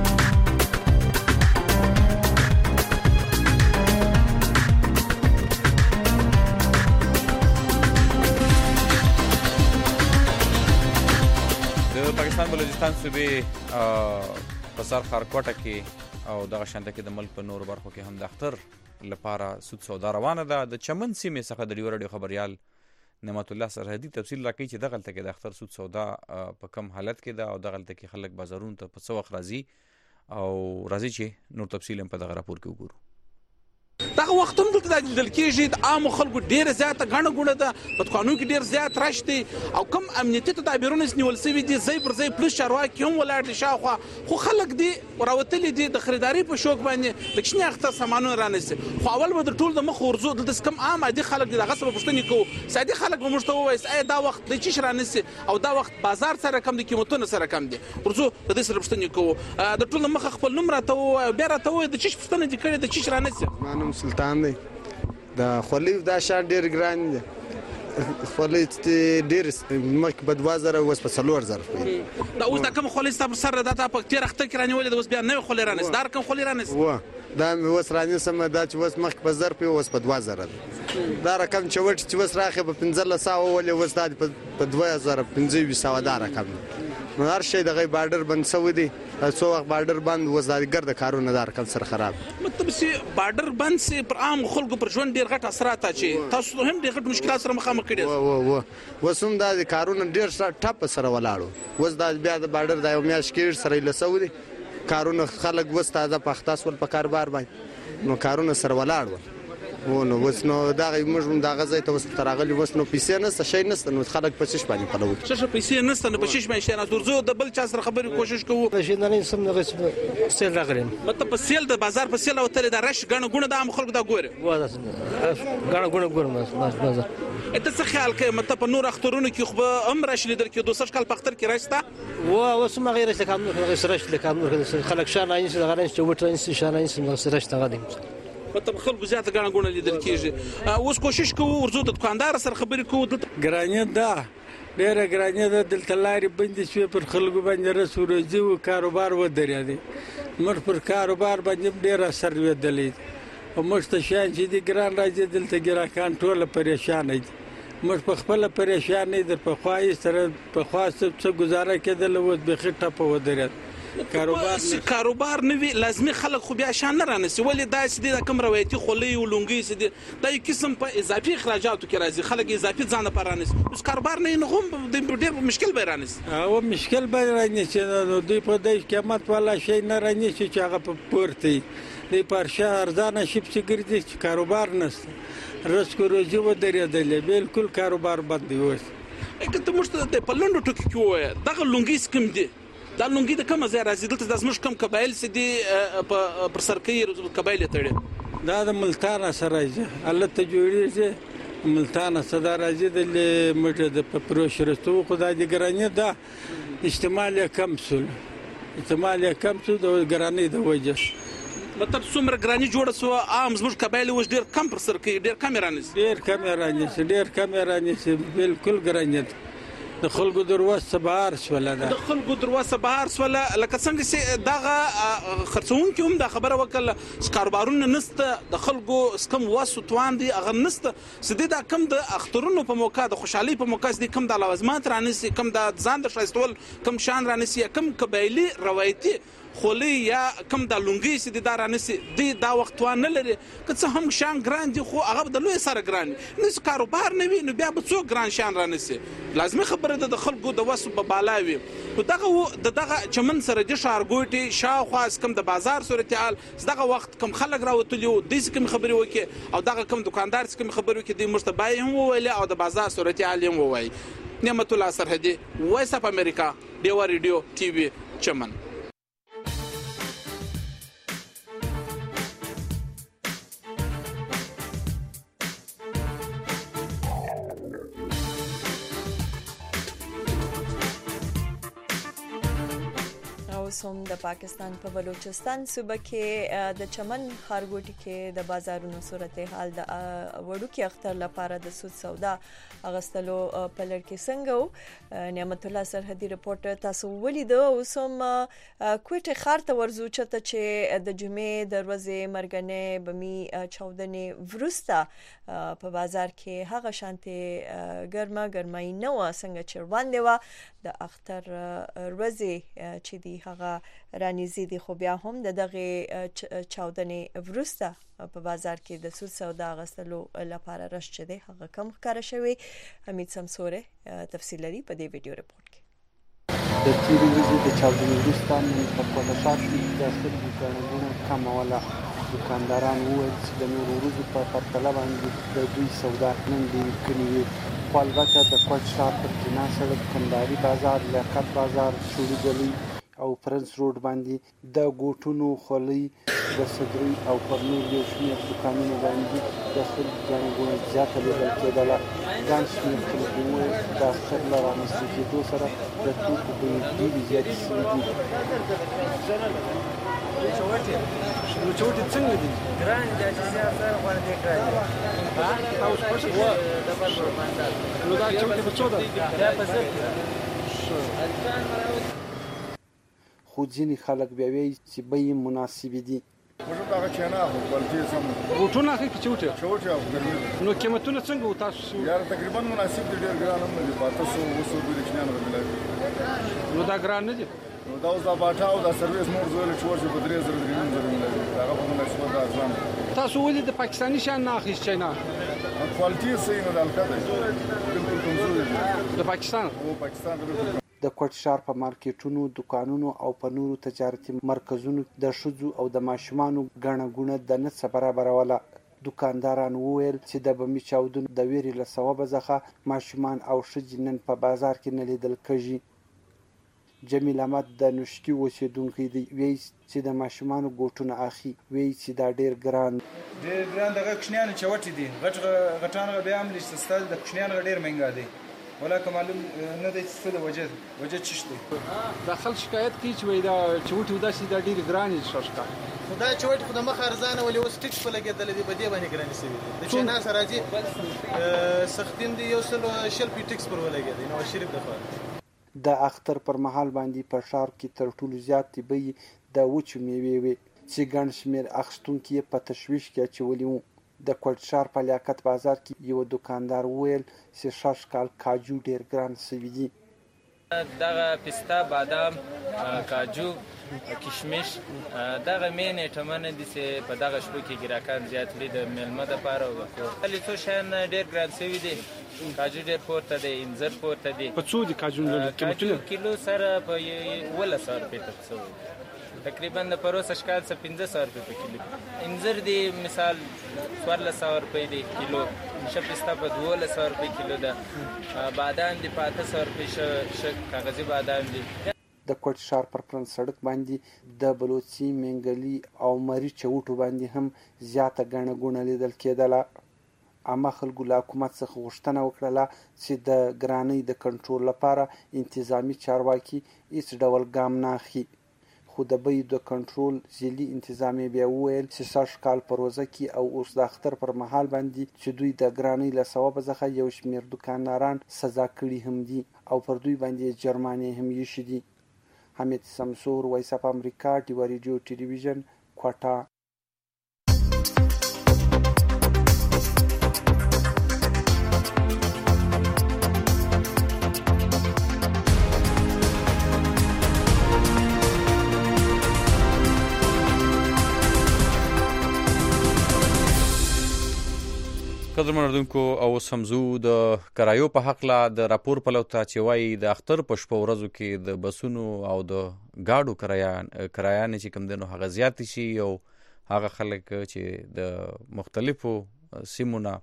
د پاکستان بلوچستان صوبې په سر خارکوټه کې او دغه شانته کې د ملک په نورو برخو کې هم د اختر لپاره سود سودا روانه ده د چمن سیمې څخه د ډیو رادیو خبريال نعمت الله سرحدي تفصیل راکړي چې دغه تل کې د اختر سود سودا په کم حالت کې ده او دغه تل کې خلک بازارونو ته په څو وخت راځي او راځي چې نور تفصیل هم په دغه راپور کې وګورو
دغه وخت هم دلته لیدل کېږي د عامو خلکو ډېره زیاته ګڼه ګوڼه ده په دوکانونو کې ډېر زیات رش دی او کوم امنیتي تدابیرونه نیول سوي دي ځای پر ځای پولیس چارواکي هم ولاړ دي شاوخوا خو خلک دي راوتلي دي د خریداري په شوق باندې د کوچني اختر سامانونه رانیسي خو اول به د ټول د مخ ورځو دلته کم عام عادي خلک دي دغه څه به پوښتنې کوو سادي خلک به موږ ته ووایي ایا دا وخت د چی رانیسي او دا وخت بازار سره کم دي قیمتونه سره کم دي ورځو د دې سره پوښتنې کوو د ټول مخ خپل نوم راته بیا راته د چی پوښتنه دي کړې د چی رانیسي
مانم سلطان دی دا خلیف دا شار ډیر ګران دی خولۍ ډېر مخکې په 2000 اوس په 4000
دا اوس دا کوم خولۍ ستا پر سر ده دا په تېر اخته کې رانیولې ده اوس بیا نوې خولۍ رانیسي دا رقم خولۍ رانیسي
دا مې اوس رانیسم دا چې اوس مخکې په 1000 اوس په 2000 دا رقم چې اوس راخې په 1500 ولې اوس دا په 2500 دا رقم نو هر شی دغه بارډر بند شوی دی څو وخت بارډر بند اوس دا ګرد کارونه دا رقم سره خراب
مطلب چې بارډر بند سي پر عام خلکو پر ژوند ډېر غټ اثرات اچي تاسو هم ډېر غټ مشکلات سره مخامخ کړي
اوس هم دا کارونه ډېر ټپ سره ولاړو اوس دا بیا د بارډر د یو میاشت کې سره لسو دي کارونه خلک وس تازه پخته سول په کاروبار باندې نو کارونه سره ولاړو نو اوس نو دا موږ هم دا غځای ته اوس ترغلي اوس نو پیسې نشته شي نشته نو خلک په شش باندې پلوي
څه پیسې نشته نو په شش باندې نه درځو د بل چا سره خبرې کوشش کوو
شي نه سم نه سیل راغلم
مطلب په سیل د بازار په سیل او تل دا رش غنه غونه د عام خلکو دا ګوره
غنه غونه ګورم بازار
انت څه خیال کوي مطلب په نور اخترونو کې خو به هم راشي لیدل کې 200 کال په اختر کې راشته
اوس ما غیر څه کام نور سرش لکام نور خلک شان عین څه غره چې وټرین شان عین څه سرش تا غدي
مطلب خلکو زیاته غاڼه غونه لیدل کېږي اوس کوشش کوو ورزو د دکاندار سره خبرې کوو
ګرانیت ده ډېره ګرانیت ده دلته لارې بندې شوې پر خلکو باندې رس ورځي او کاروبار ودرېدی موږ پر کاروبار باندې ډېر اثر ودلی او موږ ته شیان چې دي ګران راځي دلته ګراکان ټوله پریشانه دي موږ په خپله پریشانه در پخوا یې سره پخوا څه ګزاره کېدله اوس بیخي ټپه ودرېد
کاروبار نوی لازمي خلک خو بیا شان نه رانسي ولې داسې دي د کوم روایتي خولۍ او لونګۍ سي دي دا یو قسم په اضافي اخراجاتو کې راځي خلک اضافي ځان لپاره رانسي اوس کاروبار نه هم ډېر مشکل به رانسي
او مشکل به رانسي نو دوی په دې قیمت والا شی نه رانسي چې هغه په پورته دی پر شهر ځان شپ چې ګرځي چې کاروبار نشته رزق روزي ودرېدلې بالکل کاروبار بند دی اوس
کته موږ ته په لندو ټکی کې وای دغه لونګۍ سکم دي دا لونګي د کومه ځای راځي دلته د زموږ کم قبایل سي دي پر سرکې قبایل تړي
دا د ملتان سره راځي الله ته جوړیږي ملتان سره راځي د مټه د پروشرستو خدای دې ګرانه دا استعمال کم سول د ګرانې د وجه
مطلب څومره ګراني جوړه سو عام زموږ قبایل وش ډیر کم پر سرکې ډیر کم رانیس
بالکل ګرانیت د خلکو دروازه بهار سوله ده
د خلکو دروازه بهار سوله لکه څنګه چې دغه خرڅونکو هم د خبره وکړه کاروبارونه نسته د خلکو کم واسو توان دي اغه نسته سدي دا کم د اخترونو په موقع د خوشحالي په موقع دي کم د لوازمات رانسي کم د ځان د شایستول کم شان رانسي کم قبایلی روایتي خولي یا کم د لونګي سي د دارانسي دي دا وخت وانه لري که څه هم شان ګران دي خو هغه د لوی سره ګران نس کاروبار نه وي نو بیا به څو ګران شان رانسي لازمي خبره ده د خلکو د وسو په بالاوي دغه چمن سره د شارګوټي شاوخواس کم د بازار صورتحال دغه وخت کم خلک راوتلیو د دې کم خبري وکي او دغه کم دکاندار کم خبري وکي د مشتبای هم ویل او د بازار صورتحال هم وای نعمت الله سرحدي وایس اف امریکا دیوا ریډیو ټي وي چمن
هم د پاکستان په بلوچستان صوبه کې د چمن خارګوټي کې د بازارونو صورتحال د وړو کې اختر لپاره د سود سودا اغستلو په لړ کې څنګه نعمت الله سرحدي رپورټ تاسو ولید اوس هم کوټه خار ته ورزو چې د جمعې د ورځې مرګنه بمی چودنې ورسته په بازار کې هغه شانته ګرمای نو څنګه چې روان دی د اختر ورځې چې دی هغه رانیزي دي خو بیا هم دغه چودنې ورسته په بازار کې د سود سودا غستلو لپاره رش چده هغه کم ښکارا شوی امید سمسوره تفصیل لري په دې ویډیو رپورت کې
د تیرې ورځې د چودنې ورسته په کوټه کې د اصل دکانونو کم ولا دکانداران وویل چې د نورو ورځو په پرتله باندې د دوی سودا نن ډېر کړي خو البته د کوټ شاپ پر جنا سړک کندهاري بازار لیاقت بازار شوړي ګلي او فرنس روډ باندې د ګوټونو خولۍ د صدري او پرنور یو شمېر دکانونو باندې د خلکو ګڼه زیاته لیدل کېدله ګڼ شمېر خلکو وویل د اختر له رامنځته کېدو سره د توکو بیې ډېرې زیاتې شوي دي
چوټي څنګه دي ګران دي چې زیات سره غواړي ګران
تاسو پښه نو دا چوکۍ په څو ده
خو ځینې خلک بیا وایي چې بیې مناسبې دي.
بوټونه اخلي که چوټې نو قیمتونه څنګه وو تاسو؟
تقریبا مناسب دي، ډېر ګران هم نه دي. په 800 پورې چینیانو به ملاوي.
نو دا ګران نه دي؟
نو دا اوس دا باټا او دا سرویس نور زویل چې ورشي په 3000 ملاوي. هغه په مناسبت دا ارزان.
تاسو ولې د پاکستاني شان نه اخیست چینا؟
کوالټي صحیح نه ده، البته بالکل کمزوري دي.
د پاکستان
د کوټ ښار په مارکیټونو، دکانونو او په نورو تجارتي مرکزونو د ښځو او د ماشومانو ګڼه ګوڼه د نه څه برابروله. دکانداران وویل چې د بمي چاودنو د ویرې له سببه څخه ماشومان او ښځې نن په بازار کې نه لیدل کېږي. جمیل احمد د نوشتي اوسېدونکی دی، وایي چې د ماشومانو ګوټونه اخی، وایي چې دا ډېر ګران
دغه کوچنیانو چوټې دي، غټان بیا هم لږ سسته د کوچنیانو ډېر مهنګا دی. ولا که معلوم نه دی څه د وجه څه شته.
دا خلک شکایت کوي چې وایي دا چوټې داسې دا ډېرې ګرانې ښکار.
خو دا چوټې خو د مخ ارزانه ولې اوس ټیکس په لګېدلی دی، په دې باندې ګرانې شوي دي. د چینا سره راځي سختین دي 100 ټیکس پر ولګېدی نواز شریف دخوا.
د اختر پر مهال باندې په ښار کې تر ټولو زیاتې بیې د وچو میوې وې چې ګڼ شمېر اخیستونکي یې په تشویش کې اچولي وو. د کوټ ښار په لیاقت بازار کې یو دکاندار وویل چې ښه کال کاجو ډېر ګران شوي دي.
دغه پسته، بادام، کاجو، کشمش دغه مین ایټمونه دي چې په دغه شپو کې ګراکان زیات وړي د میلمه دپاره. هلې څو شیان ډېر ګران شوي دي. کاجو ډېر پورته دی، انځر پورته دی.
په څو دي کاجو
کیلو سره په 1100 روپۍ تک شوی تقریبا. د پروس اشکال څه 1500 روپۍ په کیلو. انځر دی مثال 1400 روپۍ دی کیلو. ښه پسته په 1200 روپۍ کیلو ده. بادام دی په 800 روپۍ ښه کاغذي بادام دی.
د کوټ ښار پر پرن سړک باندې د بلوڅي، منګلي او مري چوټو باندې هم زیاته ګڼه ګوڼه لیدل کېدله. عامه خلکو له حکومت څخه غوښتنه وکړله چې د ګرانۍ د کنټرول لپاره انتظامي چارواکي هیڅ ډول ګام نه اخلي. خو د بیو د کنټرول ځلي انتظامیه بیا وویل چې سږ کال په روزه کې او اوس د اختر پر مهال باندې چې دوی د ګرانۍ له سببه څخه یو شمېر دکانداران سزا کړي هم دي او پر دوی باندې جرمانې هم ایښي دي. حمید سمسور، وایس اف امریکا، ډیوا ریډیو ټلویزیون، کوټه.
قدرمن اردوونکو او سمزو د کرایو په حقله د راپور پلوته چې وایي د اختر په شپو ورځو کې د بسونو او د ګاډو کرایانې چې کوم دی نو هغه زیاتې شي او هغه خلک چې د مختلفو سیمو نه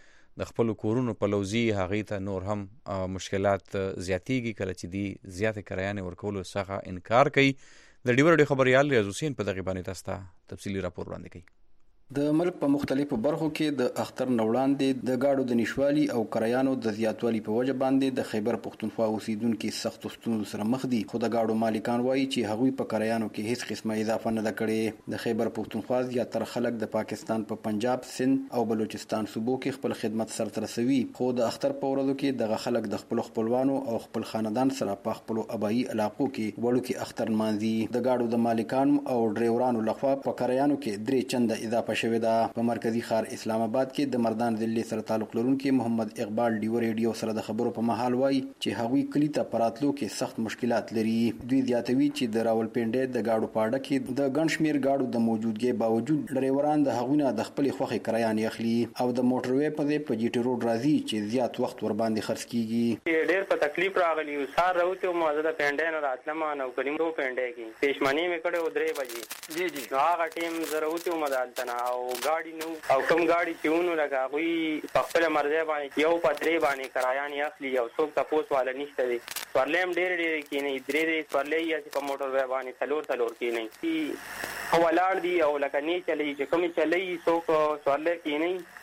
د خپلو کورونو پلوځي هغې ته نور هم مشکلات زیاتېږي کله چې دی زیاتې کرایانې ورکولو څخه انکار کوي. د ډیوا راډیو خبریال ریاض حسین په دغې باندې تاسو ته تفصیلي راپور وړاندې کوي.
د ملک په مختلفو برخو کې د اختر نه وړاندې د گاډو د نشوالي او کرایانو د زیاتوالي په وجه باندې د خیبر پښتونخوا اوسیدونکو سخت ستونزو سره مخ دي. خو د گاډو مالکان وایي چې هغوی په کرایانو کې هیڅ قسمه اضافه نه ده کړې. د خیبر پښتونخوا زیاتره خلک د پاکستان په پنجاب، سند او بلوچستان صوبو کې خپل خدمت سرته رسوي. خو د اختر په ورځو کې دغه خلک د خپل خپلوانو او خپل خاندان سره په خپل ابایي علاقو کې وړوکی اختر مانځي. د گاډو د مالکانو او ډرایورانو لخوا په کرایانو کې 3 چنده اضافه شوې ده. په مرکزی ښار اسلام آباد کې د مردان ضلع سره تعلق لرونکي محمد اقبال ډیوا ریډیو سره د خبرو په مهال وایي چې هغوی کلی ته پراتلو کې سخت مشکلات لري. دوی زیاتوي چې د راولپنډۍ د گاډو پاړه کې د ګڼ شمېر گاډو د موجودګۍ باوجود ډرایوران د هغوی نه د خپلې خوښې کرایانې اخلي او د موټروي په ځای په جی ټي روډ راځي چې زیات وخت ور باندې خرڅ کیږي.
ډېر په تکلیف راغلی و. سار راوته مو زه د پنډۍ نه راتلم نو کلیم دو پنډۍ کې پېشمنی مې کړې و 3 بجې. جی نو هغه ټیم زه راوته مو دالتنه او گاډي نو او کوم گاډي چې ونو لګا غوي په خپل مرزه باندې یو پدری باندې کرایانې اخلي او څوک تاسو والا نشته دي. ورلم ډېر کې نه درې ورلې یا چې په موټر وای باندې څلور کې نه هو لاړ دي او لکه نه چلی چې کوم چلی څوک ورلې کې نه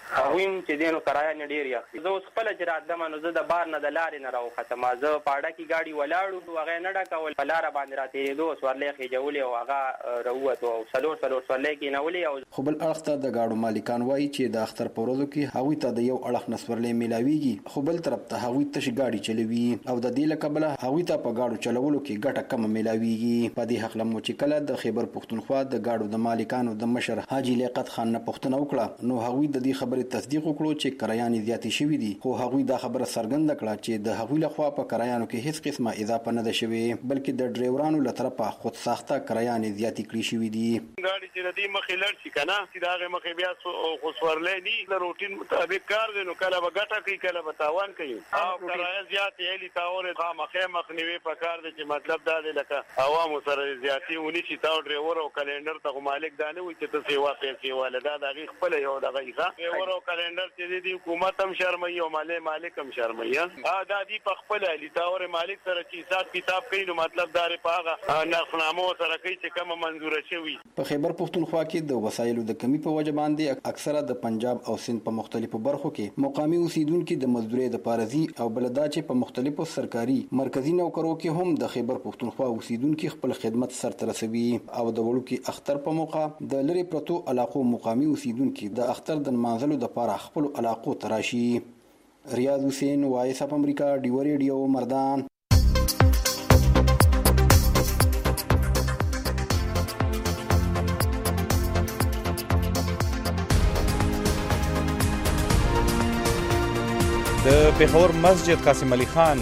هغوی هم چې دی نو کرایه نه ډېرې اخلي. زه اوس خپله چې راتلم نو زه د بار نه د لارې نه راوختم. زه په اډه کې ګاډي ولاړو، هغه یې نه ډکول، په لاره باندې راتېرېدو، سورلۍ خېجولې او هغه راووتو او څلور سورلۍ کېنولې. او
خو بل اړخ ته د ګاډو مالکان وایي چې د اختر په ورځو کې هغوی ته د یو اړخ نه سورلۍ میلاویږي، خو بل طرف ته هغوی تش ګاډي چلوي او د دې له کبله هغوی ته په ګاډو چلولو کې ګټه کمه میلاویږي. په دې هکله مو چې کله د خیبر پښتونخوا د ګاډو د مالکانو د مشر حاجي لیاقت خان نه پوښتنه وکړه، نو هغوی د دې خبرې تصدیق وکړو چې کرایانې زیاتې شوي دي، خو هغوی دا خبره څرګنده کړه چې د هغوی لخوا په کرایانو کې هیڅ قسمه اضافه نه ده شوې، بلکې د ډریورانو له طرفه خود ساخته کرایانې زیاتې کړې شوي دي.
ګاډي چې د دې مخې لړ شي که نه چې د هغې مخې بیا خو سورلی دي د روټین مطابق کار دی، نو کله به ګټه کوي کله به تاوان کوي او کرایه زیاتې هلي تاول خامخې مخنیوي په کار دی چې مطلب دا دی لکه عوامو سره زیاتې ونیسي. تا ډریور او کلینډر ته خو مالک دا نه وایي چې ته سیوا پیسې واله، دا د هغې خپله یو دغه یي ښه. ډریور او کلینډر چې دی حکومت هم شرموي او مالک هم شرموي. دا دی په خپله هلي تاور مالک سره چې حساب کتاب کوي، نو مطلب دا دی په هغه نقصنامو سره کوي چې کومه منظوره شوي.
په خیبر پښتونخوا کې د وسایلو د کمی په وجه باندې اکثره د پنجاب او سند په مختلفو برخو کې مقامي اوسیدونکو د مزدورۍ د پارزي او بلدا چې په مختلفو سرکاري مرکزی نوکرو کې هم د خیبر پښتونخوا اوسیدونکو خپل خدمت سرته رسوي او د وړوکي اختر په موقع د لری پرتو علاقو مقامي اوسیدونکو د اختر د منځلو د لپاره خپل علاقو تراشي. ریاض حسین، وایس اف امریکا، ډیو ریډیو، مردان.
د پېښور مسجد قاسم علي خان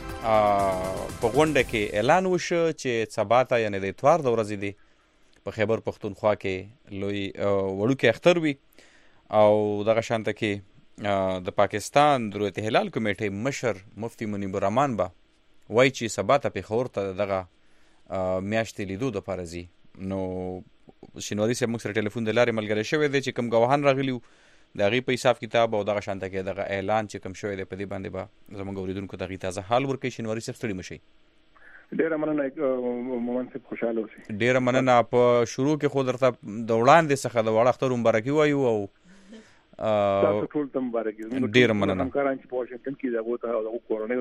په غونډه کې اعلان وشو چې سبا ته یعنې د اتوار د ورځې دی په خیبر پښتونخوا کې لوی وړوکی اختر وي او دغه شانته کې د پاکستان د رؤیت هلال کمیټې مشر مفتی منیب الرحمان به وایي چې سبا ته پېښور ته دغه میاشتې لیدو دپاره ځي. نو شینواري صاحب موږ سره ټلیفون د لارې ملګری شوی دی چې کوم ګواهان راغلي وو د هغې په حساب کتاب او دغه شانته کې دغه اعلان چې کوم شوی دی په دې باندې به زموږ اورېدونکو ته هغې تازه حال ورکوي. شینواري صاحب ستړي مه شئ.
ډېره مننه مومن صاحب، خوشحاله اوسئ.
ډېره مننه. په شروع کې خو درته د وړاندې څخه د واړه اختر مبارکي وایو او
تاسو ټول ته مبارکي.
ډېره مننه.
همکاران چې په واشنګټن کې د هغو ته او د هغو کورنیو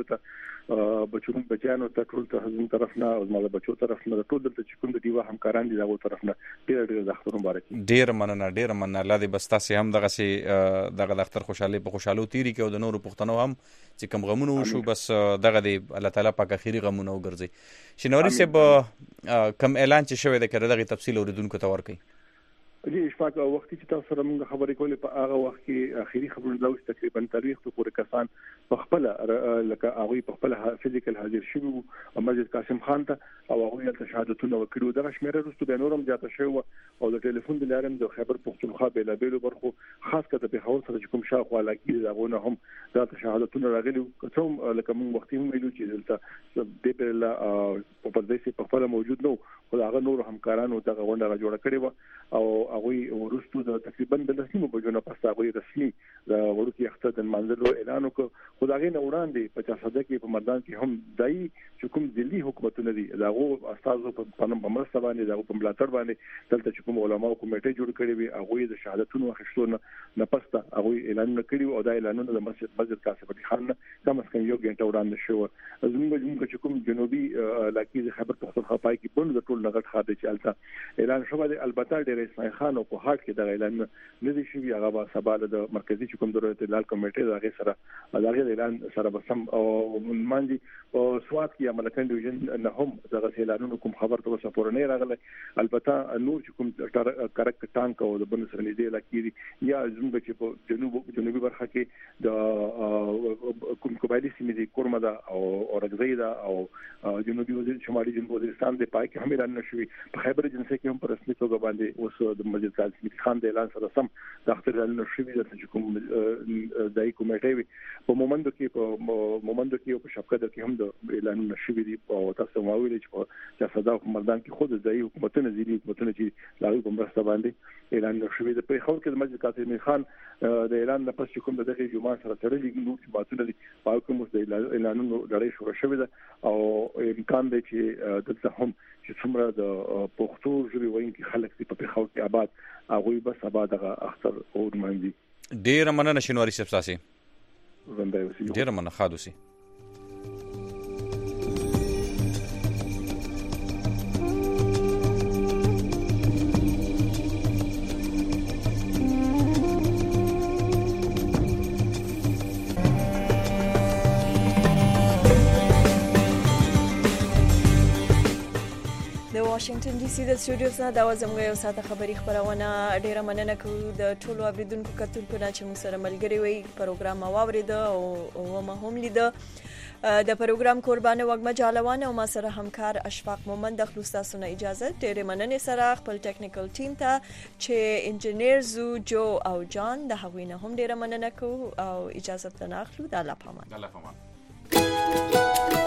ته بچیانو ته ټول ته زموږ طرف نه او زما د بچو طرف نه ټول دلته چې کوم د ډیوه همکاران دي د هغو طرف نه ډېره د اختر مبارکي.
ډېره مننه. ډېره مننه. الله دې بس تاسې هم دغسې دغه د اختر خوشحالۍ په خوشحالو تېرې کړي او د نورو پښتنو هم چې کوم غمونه وشو بس دغه دې الله تعالی پاک اخري غمونه وګرځي. شینواري صاحب کوم اعلان چې شوی دی که دغې تفصیل اورېدونکو ته ورکوي؟
جی اشفاق، وخت چې تاسو سره موږ خبرې کولې په هغه وخت کې اخري خبرونه دا چې تقریبا 30 پورې کسان په خپل لکه هغوی په خپل فزیکل حاضر شوي وو مسجد قاسم خان ته او هغوی هلته شهادتونه ورکړي وو. دغه شمېره وروسته بیا نور هم زیاته شوې وه او د ټلیفون د لارې هم د خیبر پښتونخوا بېلابېلو برخو خاص کر د پېښور سره چې کوم شاوخوا علاقې دي د هغو نه هم دلته شهادتونه راغلي وو. که څه هم لکه موږ وختي هم ویلو چې دلته دې پرله په پردیس په خپله موجود نه و، خو د هغه نورو همکارانو دغه غونډه راجوړه کړې وه او هغوی وروسته د تقریبا د 10 بجو نه پس هغوی رسمي د وړوکي اختر د نمانځلو اعلان وکړ. خو د هغې نه وړاندې په چارسده کې په مردان کې هم دایي چې کوم ځلي حکومتونه دي د هغو استازو په مرسته باندې د هغو په ملاتړ باندې دلته چې کوم علماو کمیټې جوړ کړې وي هغوی د شهادتونو اخیستو نه پس ته هغوی اعلانونه کړي وو او دا اعلانونه د مسجد قاسم علي خان نه کم از کم یو ګنټه وړاندې شوه. زموږ چې کوم جنوبي علاقې د خیبر پښتونخوا پای کې بند د ټول نه غټ ښار دی چې هلته اعلان شوی دی. البته ډېر اسماعیل خان او په هاټ کې دغه اعلان نه دی شوي، هغه به سبا د مرکزي چې کوم د رؤیت هلال کمیټې د هغې سره د هغې د اعلان سره به سم او نماندي په سوات کې یا ملکن ډیویژن نه هم دغسې اعلانونو کوم خبر ته اوسه پورې نه راغلی. البته نور چې کوم کرک ټانک او د بند سره نږدې علاقې دي یا زموږ چې په جنوبي برخه کې د کوم قبایلي سیمې دي کورمه ده او اورګزۍ ده او جنوبي شمالي جنوب وزیرستان د پای کې هم اعلان نه شوي. په خیبر ایجنسۍ کې هم په رسمي توګه باندې اوس د مسجد قاسم علي خان د اعلان سره سم د اختر اعلانونه شوي دلته چې کوم دایي کمیټې وي. په مومندو کې او په شفقدر کې هم د اعلانونه شوي دي او تاسو ما ویلي چې په چارسده او په مردان کې خود د دایي حکومتونه ځینې حکومتونه چې د هغوی په مرسته باندې اعلانونه شوي دي. په پېښور کې د مسجد قاسم علي خان د اعلان نه پس چې کوم د دغې جومات سره تړلي نور جوماتونه دي په هغو کې اوس د اعلانونو لړۍ شروع شوې ده او امکان دی چې دلته هم چې څومره د پښتو ژبې ویونکي خلک دي په پېښور کې آباد هغوی به سبا دغه اختر ونمانځي.
ډیره مننه شینواری صاحب تاسو
ژوندی اوسئ.
ډیره مننه ښاد اوسئ.
واشنگټن ډي سي د سټوډیو څخه دا زموږ یو ساعته خبري خبرونه. ډیره مننه کوو د ټولو اوریدونکو کتونکو نه چې موږ سره ملګري وي. پروګرام واورید او ما هم لید. د پروګرام قربانه وګمه جالوان او ما سره همکار اشفاق مومند د خلاصو نه اجازه. ډیره مننه سره خپل ټیکنیکل ټیم ته چې انجینیر زو جو او جان د هغوی نه هم ډیره مننه کوو او اجازه تناخلو. د الله پامان.